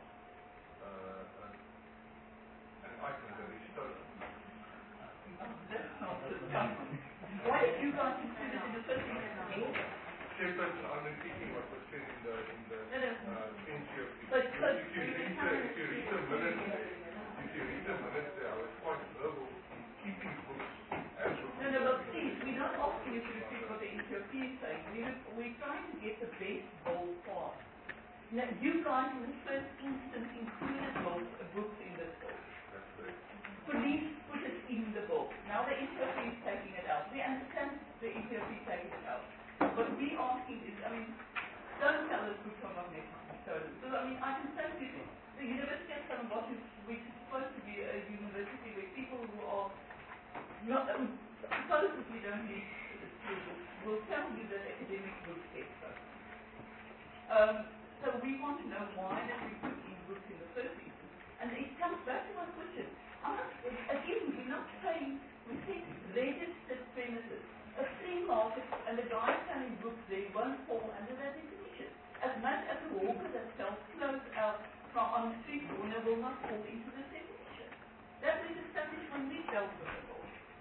an item that is stolen. That's not the problem. Why did you guys include it in the first place? Chairperson, I'm repeating what was said in the NCOP. But if you read the minutes there, I was quite verbal in keeping books as books. No, but please, we're not asking you to repeat what the NCOP is saying. We're trying to get the best ballpark. Now, you guys in the first instance included books in this book. That's correct. Police put it in the book. Now the NCOP is taking it out. We understand the NCOP is taking it out. What we're asking is, don't tell us books are not necessarily stolen. So, I can tell you, the University of Stellenbosch, which is supposed to be a university where people who are not, supposedly don't need school books, will tell you that academic books get stolen. So we want to know why did we put in books in the first instance. And it comes back to my question. Again, we're not saying, we think registered premises. A flea market and the guy selling books, they won't fall under that definition. As much as a walker that sells clothes out on the street corner will not fall into this definition. That was established when we dealt with the law.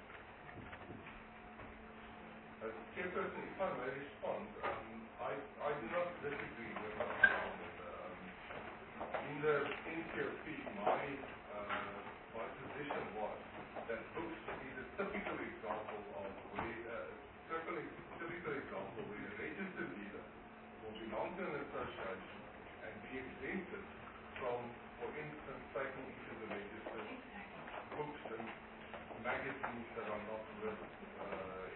Chairperson, if I may respond, I do not disagree with what happened. In the NCOP, my position was that books is a typical example of where a registered dealer will belong to an association and be exempted from, for instance, taking into the register books and magazines that are not worth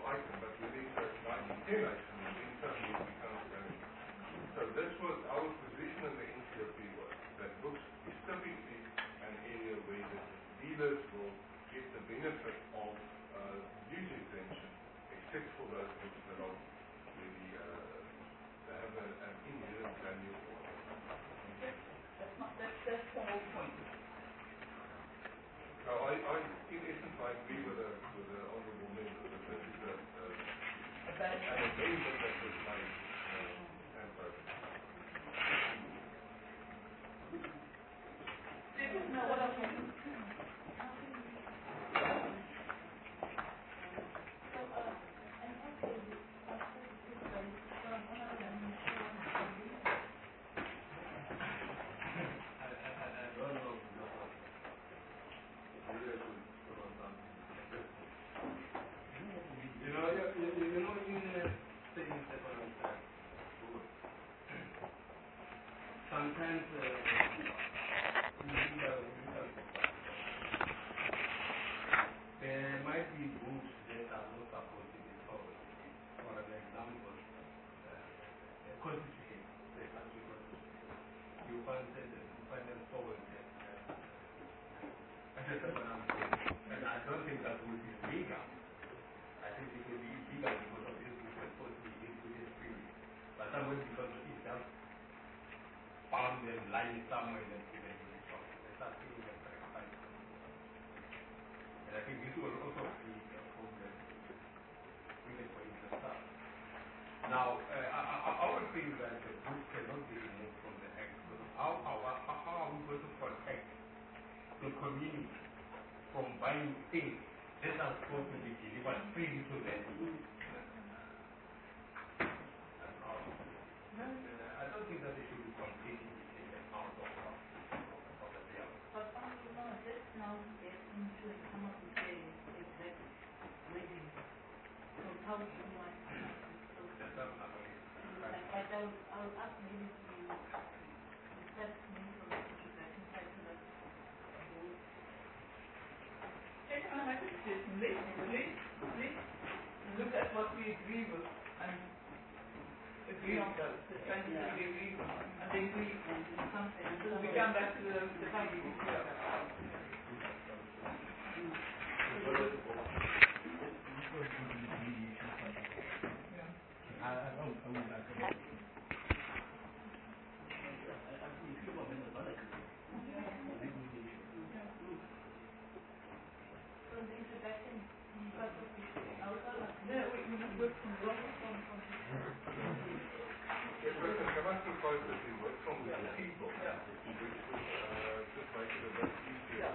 item, but within 10 items, then suddenly it becomes very. So this was our position in the NCOP was that books is typically an area where the dealers will get the benefit of use exemption, except for those books that are really that have an inherent value. That's the whole point. So in essence, I agree with the honourable member that this is an amendment that was made and voted. No, what else? Sometimes there might be books that are not supposed to be sold. For an example, a constitution, the country constitution. You find them sold and I don't think that would be legal. I think it would be illegal because of this book is supposed to be included freely. But somebody because it's just found them lying somewhere in the shop. They start feeling them very fine. And I think this will also create a problem even for interest. Now, I would think that the book cannot be removed from the Act. How are we going to protect the community from buying things that are supposed to be delivered freely to them? I don't think that they should be completely taken out of the bill. But let's now get into and come up with the exact reading. So how do you want to do That's another way. Like I'll ask maybe to discuss maybe from the introduction side so that Can I make a suggestion? Let's look at what we agree with and agree on those, the changes that we agree with, and then we come back to the thing we agree on. Can I propose that we work from the people, which would just make it a bit easier?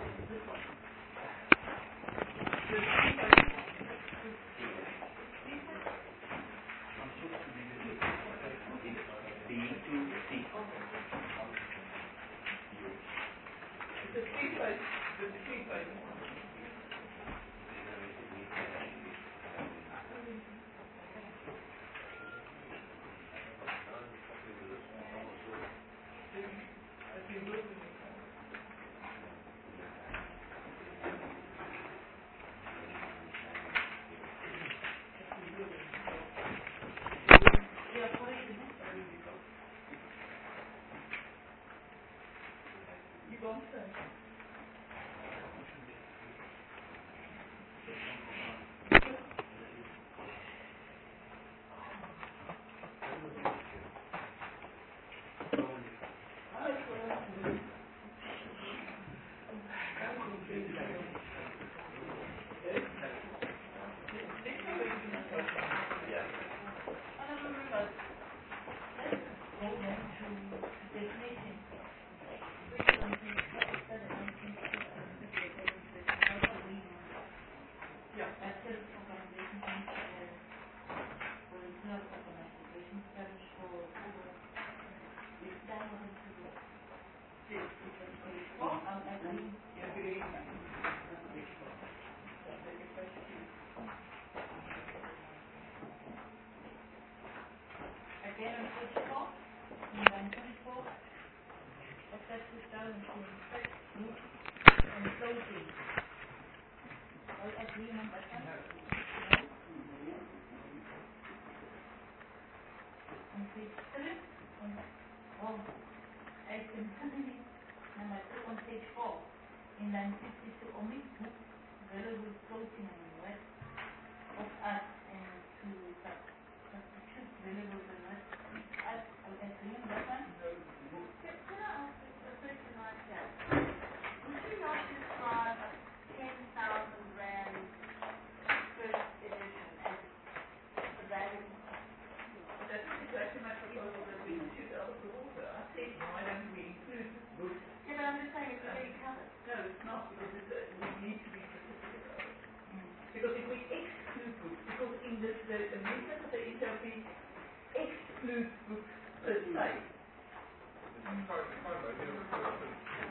page 3, on item 3, number 2 on page 4, in line 50 to omit book, valuable floating and wet of art and to substitute valuable and wet art. I agree on that one. Can I ask a question like that? Would you not describe a 10,000 rand first edition as a value? That's exactly my proposal, that we shoot out of the water. I said, why don't we include books? Yeah, but I'm just saying it's already covered. No, it's not, because we need to be specific about it. Because if we exclude books, because in the amendment of the HRP excludes books per se. If I may, there was a question,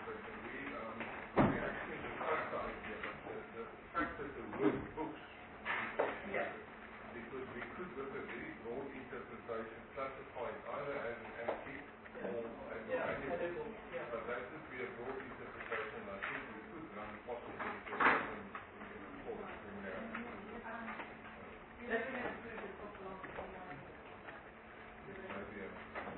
we actually discussed the idea, but the fact that the word books is Yeah. because we could, with a very broad interpretation, classify it either as an antique or as a valuable. Yeah. But that would be a broad interpretation. I think we could run possibly into a false similarity. That's an exclude the book belongs to someone. Maybe a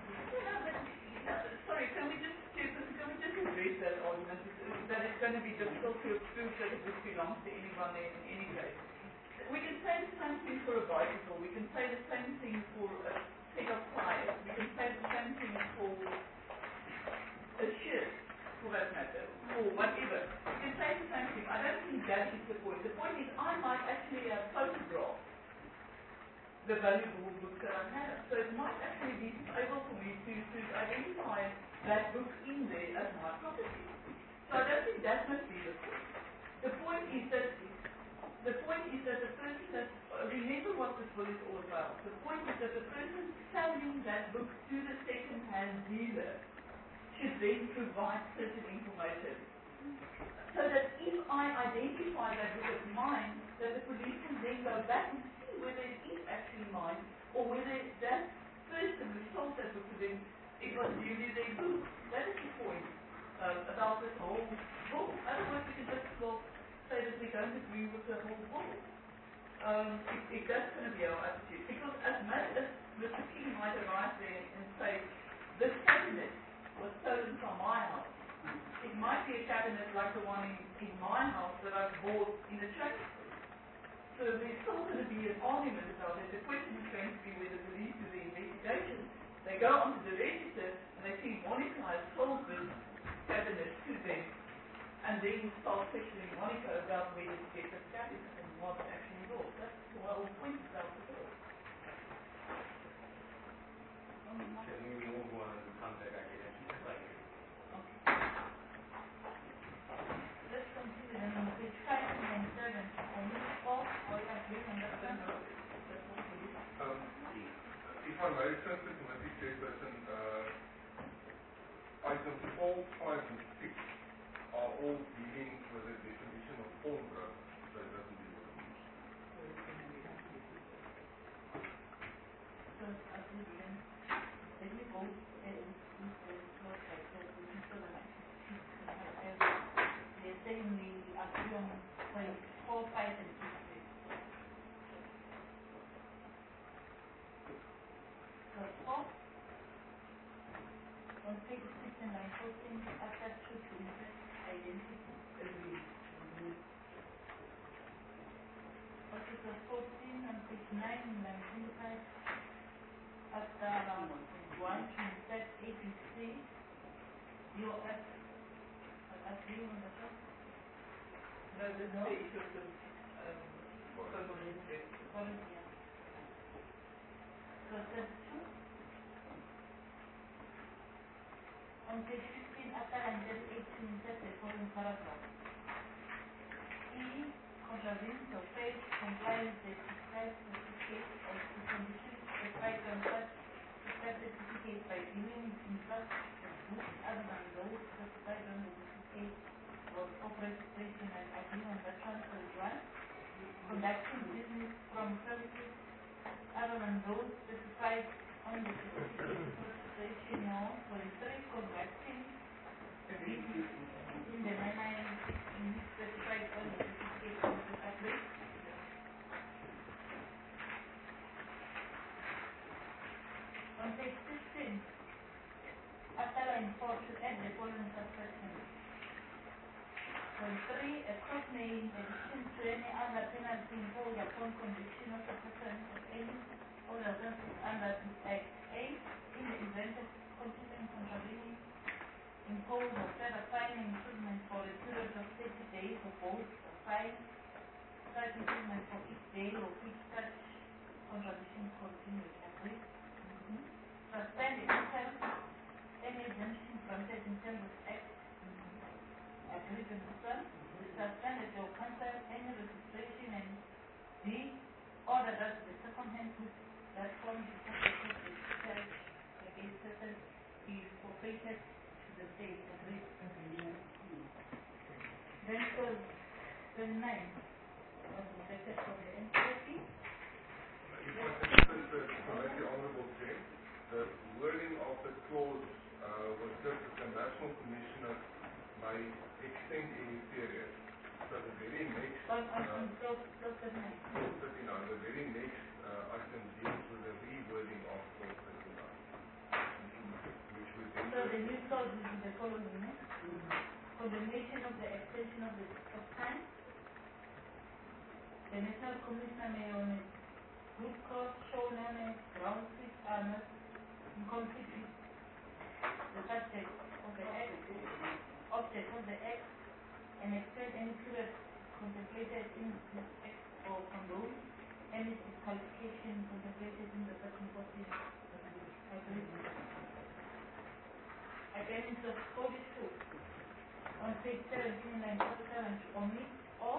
Sorry, can we just address that argument, that it's going to be difficult to prove that a book belongs to anyone in any case? We can say the same thing for a bicycle, we can say the same thing for a set of tires, we can say the same thing for a shirt, for that matter, or whatever. We can say the same thing. I don't think that is the point. The point is I might actually have photographed the valuable books that I have. So it might actually be able for me to identify that book in there as my property. So I don't think that must be the point. The point is that the person that, remember what this bill is all about. The point is that the person selling that book to the second-hand dealer should then provide certain information. So that if I identify that book as mine, that the police can then go back and see whether it is actually mine, or whether that person who sold that book to them, it was really their book. That is the point about this whole book. Otherwise we can just say that we don't agree with the whole book. If that's going to be our attitude. Because as much as Mr. King might arrive there and say, this cabinet was stolen from my house, it might be a cabinet like the one in my house that I bought in a chain. So there's still going to be an argument about it. The question is going to be whether the police do the investigation. They go onto the register and they see Monica has sold this cabinet to them, and then start questioning Monica about where to get this cabinet and what actually was. That's the whole point about the bill. Can we move on to contact identity? Let's continue then on page 5 and 7, omit of, or you agree on that one? if I may, since the committee chairperson, items 4, 5, and 6 are all dealing with the definition of pawnbroker, so it doesn't deal with these. So, as we begin, let me go and look at what I said, which is so that they're saying we agree on point 4, 5, and 6. So, 4, on page 6 and line 14, attached to interest identity. Article 14 on page 9 and line 25, after 1, insert ABC, you agree on the first? No, this is the issue of the total interest. Volunteer. So step 2. On page 15, after line 38, insert the following paragraph. E contravenes or fails to comply with the prescribed certificate or the conditions specified on such prescribed certificate by dealing in such books other than those specified on the certificate or of registration and agree on that one. So 1. Conducting business from premises other than those specified on the certificate of registration or for the 3. Conducting business in the manner specified on the certificate of registration. On On page 16, after line 4, to add the following subsection. Point 3, a court may, in addition to any other penalty imposed upon conviction of a person of any of the offences under this Act, A, in the event of consistent contravening, impose a further fine and imprisonment for a period of 30 days or both, or fine, such imprisonment for each day or which such contradiction continues. Agree? Suspend the income, any exemption granted in terms of Act. Agreed on this one. Suspend at your consent any registration, and D, order that the second hand goods that form the subject is charged against persons is forfeited to the state. Agreed? Then clause 29 was rejected for the NCSC. If I can just correct the Honourable Chair, the wording of the clause was just that the National Commissioner may extend any period. So the very next On clause 39. clause 39, the very next item deals with the rewording of clause 39, which would then So the new clause is in the following: condemnation of the extension of time. The National Commissioner may, on a good cause shown on a grounds which are not in conflict with the subject of the Act, object of the Act, and extend any period contemplated in this Act or condone any disqualification contemplated in the section 14. Agreed. Again, in clause 42, on page 17, line 47, to omit or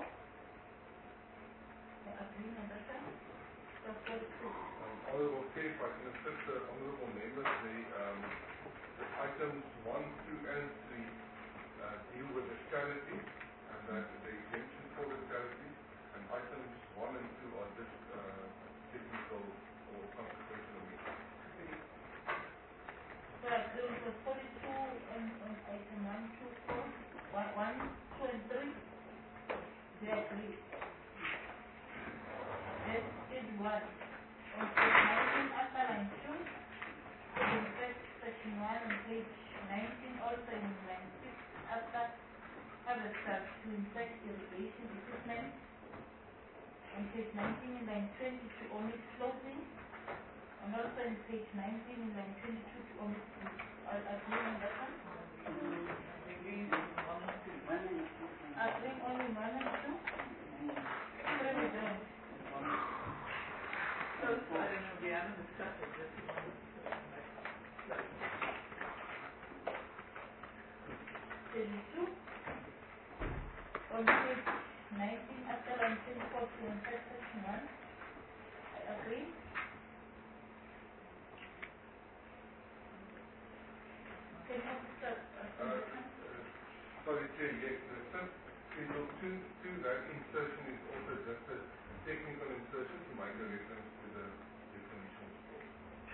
the agreement on that one. Clause 42. Honourable Chair, if I can assist the Honourable Members, the items 1, 2 and 3 deal with the charities and that the exemption for the charities, and items 1 and 2 are just technical or consequential measures. So agree with clause 42 on item 1, 2, 4, 1, 2 and 3. They agree. This is 1. On page 19, after line 2, in fact, section 1 on page 19, also in line 6, after harvester to inspect irrigation equipment. On page 19, in line 20, to omit clothing. And also in page 19, in line 22, to omit food. Are agreeing on that one? Agreeing on 1 and 2. Agreeing only 1 and 2? 3 we don't. So, I don't know, we haven't discussed it, just one. 32. On page 19, after line 24, to insert section 1. I agree. Can you start? Sorry, Chair, yes, the fifth schedule to that insertion is also just a technical insertion to make a reference to the definitions clause.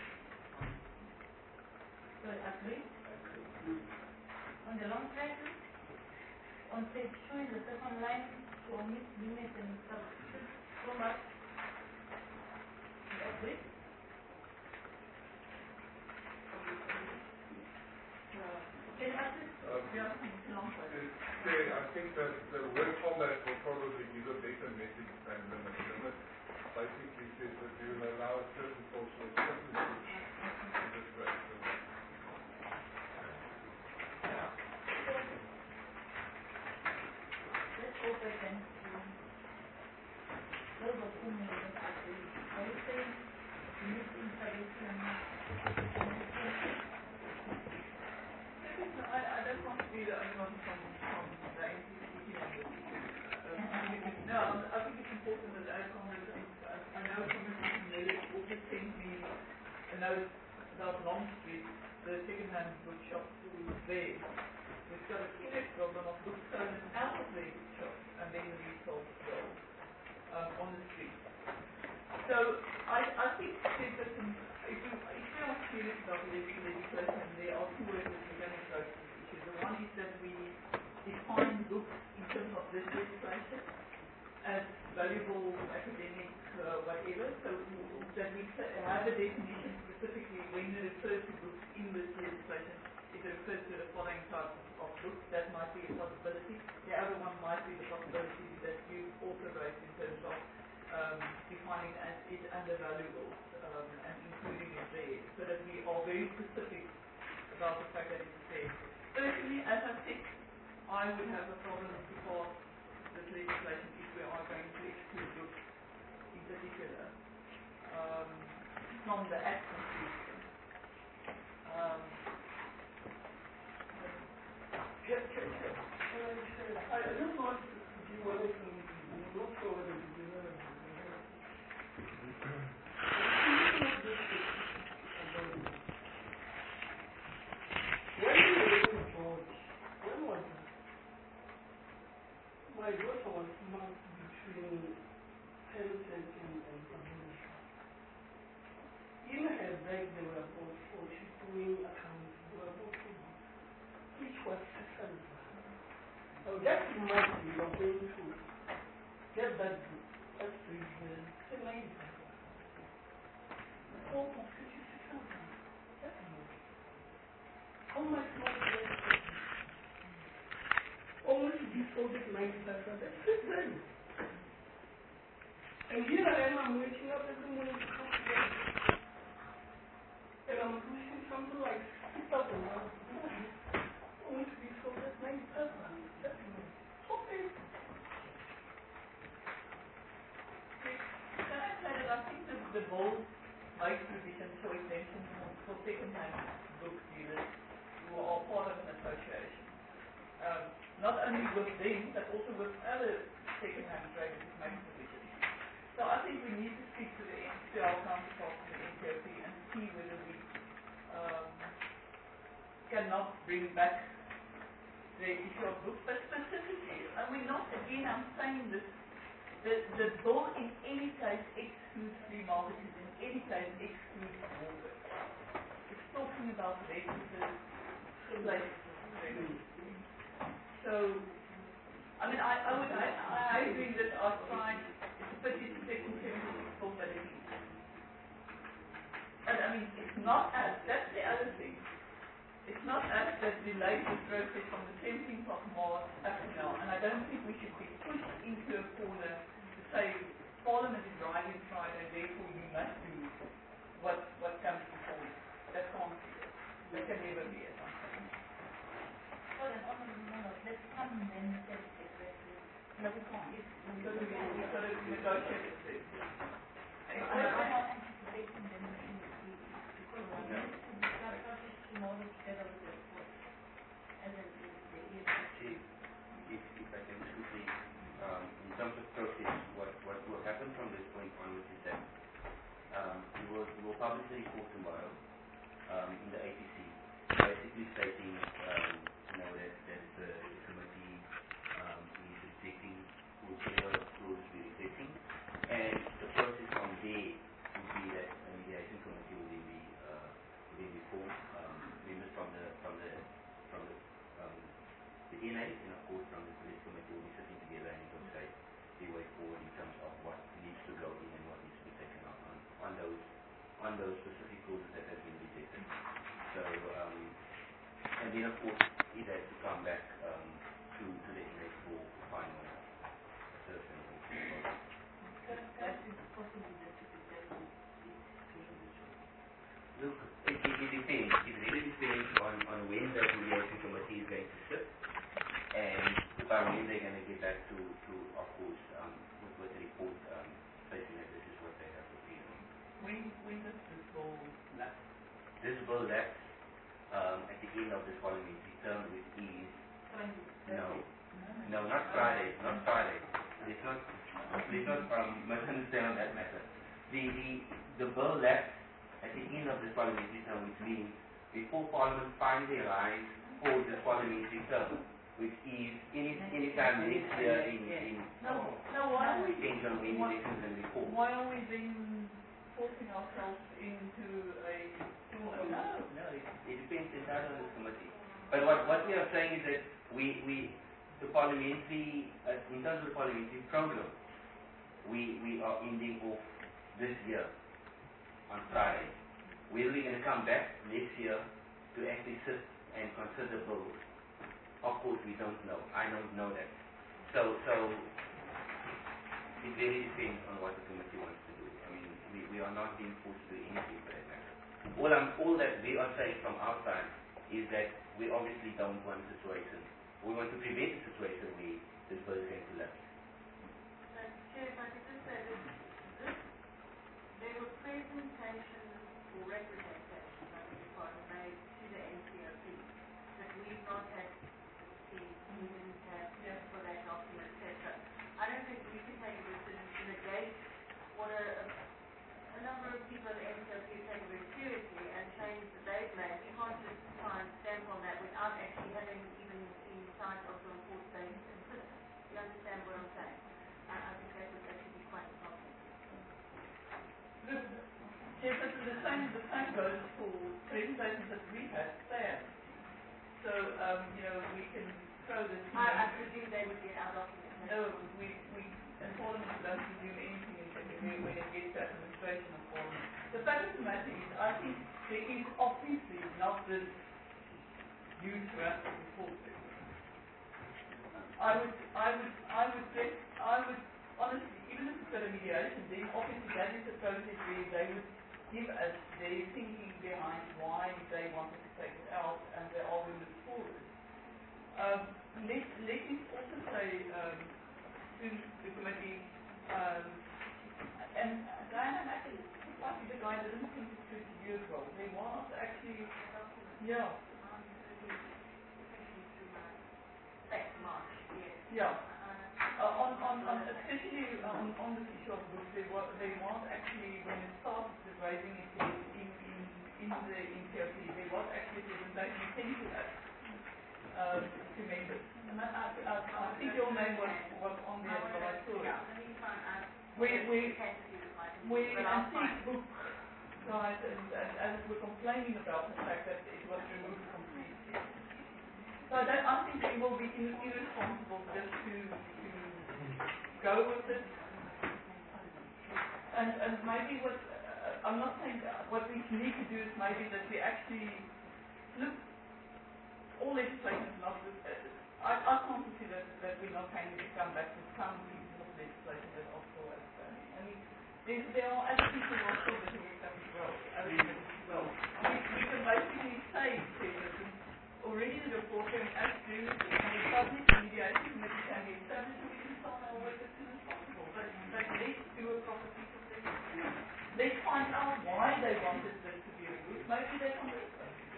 So I agree. On the long title, on page 2 in the second line, to omit limit and substitute so much. I agree. Can you assist? Yeah, it's a long time. I think that the word format will probably give a better message than limit. Limit basically says that you will allow a certain portion of substitutes in this way. Let's go back then to those of whom you don't agree. Are you saying you need installation and I don't want to be the only one from the NCCT members. No, I think it's important that I know Commissioner Miller also sent me a note about Long Street, the second-hand bookshop there. We've got a serious problem of books stolen out of their bookshop and then resold on the street. So I think there's some, if you are serious about the legislation, there are two ways that we're going to approach this issue. The one is that we define books in terms of this legislation, as valuable academic whatever, so that we have a definition specifically when it refers to books in this legislation, it refers to the following types of books. That might be a possibility. The other one might be the possibility that you also raised in terms of defining as it under valuables and including it there, so that we are very specific about the fact that it's there. Personally, as I said, I would have a problem to pass this legislation if we are going to exclude books in particular from the Act conclusion. I don't want to give away from not sure whether you deserve it. When we were in George, when was that? My daughter was marked between Tencent and Pavilion. In her bag there were about 42 accounts, there were about 2 books, which was 600. So just imagine you are going to get that book, that's reason, say 90. 4 books, which is 600. That's enough. How much more do you expect? Almost to be sold at 90,000, that's very. And here I am, I'm waking up every morning to come to bed. And I'm losing something like 60,000 dollars. Only to be sold at 90,000. That's okay. Can I say that I think that the bill makes provision for exemptions for second-hand book dealers who are part of an association. Not only with them, but also with other second-hand traders who make provisions. So I think we need to speak to our counterparts in the NCOP and see whether we cannot bring back the issue of books, but specifically, and we're not, again, I'm saying this, the bill in any case excludes free marketing, in any case excludes authors. It's talking about registered places. So, I mean, I agree that outside it's a pity to take into account that it is. And I mean, it's not us, that's the other thing. It's not us that delayed the process from the 17th of March up to now, and I don't think we should be pushed into a corner to say Parliament is riding Friday, therefore you must do what comes before you. That can't be it. That can never be it. Well, then, honorable members, let's come then set it exactly. No, we can't. We've got to negotiate it. I'm not anticipating them because we need to discuss subject tomorrow together with the report. As in the Actually, if I can just quickly, in terms of process, what will happen from this point onwards is that we will publish a report tomorrow in the APC, basically stating that the committee is rejecting whichever rules we're rejecting, and the process from there would be that a mediation committee will then be formed, members from the NA, and of course from the police committee will be sitting together and negotiate the way forward in terms of what needs to go in and what needs to be taken out on those specific rules that have been rejected. So, and then of course it has to come back to the NA for final assertion. that is possible that you could just Look, it depends. It really depends on when the mediation committee is going to sit and by when they're going to get back to of course, with the report stating that this is what they have agreed on. When does this bill lapse? This will lapse at the end of this parliamentary term, which is no, not Friday. Let's not misunderstand on that matter. The bill lapse at the end of this parliamentary term, which means before Parliament finally arrives for this parliamentary term, which is any time next year in why are we depends on when elections and before. Why are we then forcing ourselves into a No, it depends entirely on this committee. But what we are saying is that we the parliamentary in terms of the parliamentary program, we are ending off this year on Friday. Whether we're going to come back next year to actually sit and consider bills, of course we don't know. I don't know that. So it really depends on what the committee wants to do. I mean, we are not being forced to do anything for that matter. All that we are saying from our side is that we obviously don't want a situation. We want to prevent a situation where this bill is going to lapse. Chair, if I could just say that there were presentations or representations, I beg your pardon, made to the NCOP that we've not had received, we didn't have for that document, etc. I don't think we can take a decision to negate what a number of people at the NCOP take very seriously and change that they've made. You can't just try and stamp on that without actually having even seen sight of the report saying consistent. You understand what I'm saying? I think that would actually be quite a problem. Yes, but the same goes for presentations that we had there. So, we can throw this. I presume they would get our documents. No, we in Parliament don't presume anything in February when it gets to administration of Parliament. The fact of the matter is, I think there is obviously not this huge amount of report. I would honestly, even if it's got a mediation, then obviously that is the process where they would give us their thinking behind why they wanted to take it out and they are going to move forward. Let me also say to the committee, and Diana Mackey, partly the guy didn't think it through to you as well. There was actually, yeah. Yeah. Especially on this issue of books, there was actually, when it started raising it in the NCOP, there was actually a presentation sent to us to members. And I think your name was on there, but I saw it. We antique book guys and were complaining about the fact that it was removed completely. So I think it will be irresponsible just to go with it. And maybe I'm not saying what we need to do is maybe that we actually look, all legislation is not good. I can't see that we're not going to come back to some pieces of legislation that are still outstanding. I mean, there are other people who are still doing it as well. I mean, we can basically say to them, already the report can act to the public mediation committee can be established and we can start our work as soon as possible. But let's do a proper piece of legislation. Let's find out why they wanted this to be removed. Maybe they can do it.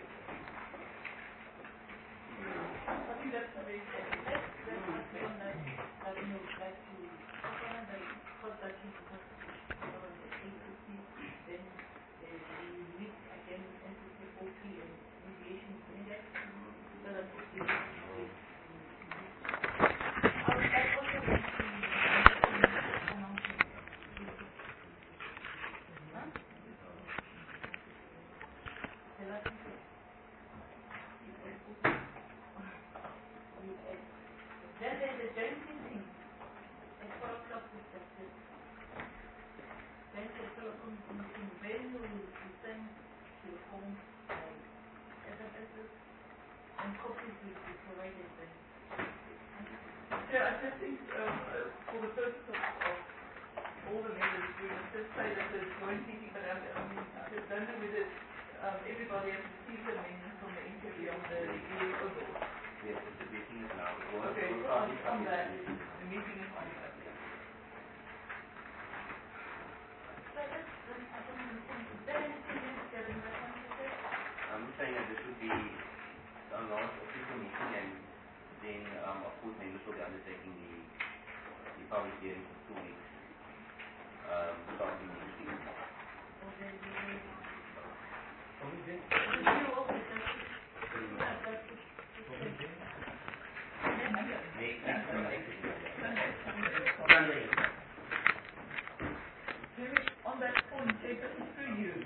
I think that's the very important. Let's on that note, like to the consultation to the ACC, then we meet again with NCCOP and mediation index, so that would be I would like also to announcement. The last then there's a dancing thing at 4 o'clock this September. Then the telephone meeting venue will be sent to the home by SMSs and copies will be provided then. Yeah, I just think for the purpose of all the members, we must just say that there's joint meeting, but I just don't know whether everybody has received the amendments from the interview on the overall. Yes, the meeting is now. Okay, so on that, the meeting is on that. I'm saying that this would be a last official meeting and then of course members will be undertaking the public hearing for 2 weeks starting next week. On that point, Chairperson, through you.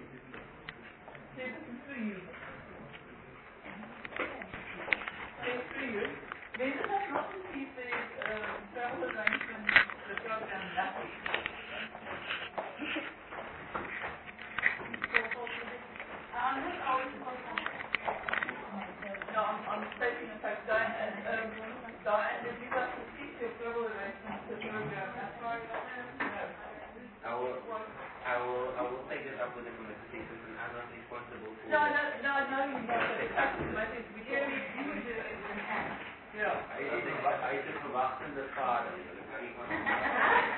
Members have not received the travel arrangements, the program, nothing. instance, and I'm not responsible for No, that. no, you're not, but the fact of the matter is, whichever you do is an act. Yeah. Hij is een verwachtende vader. Ik kan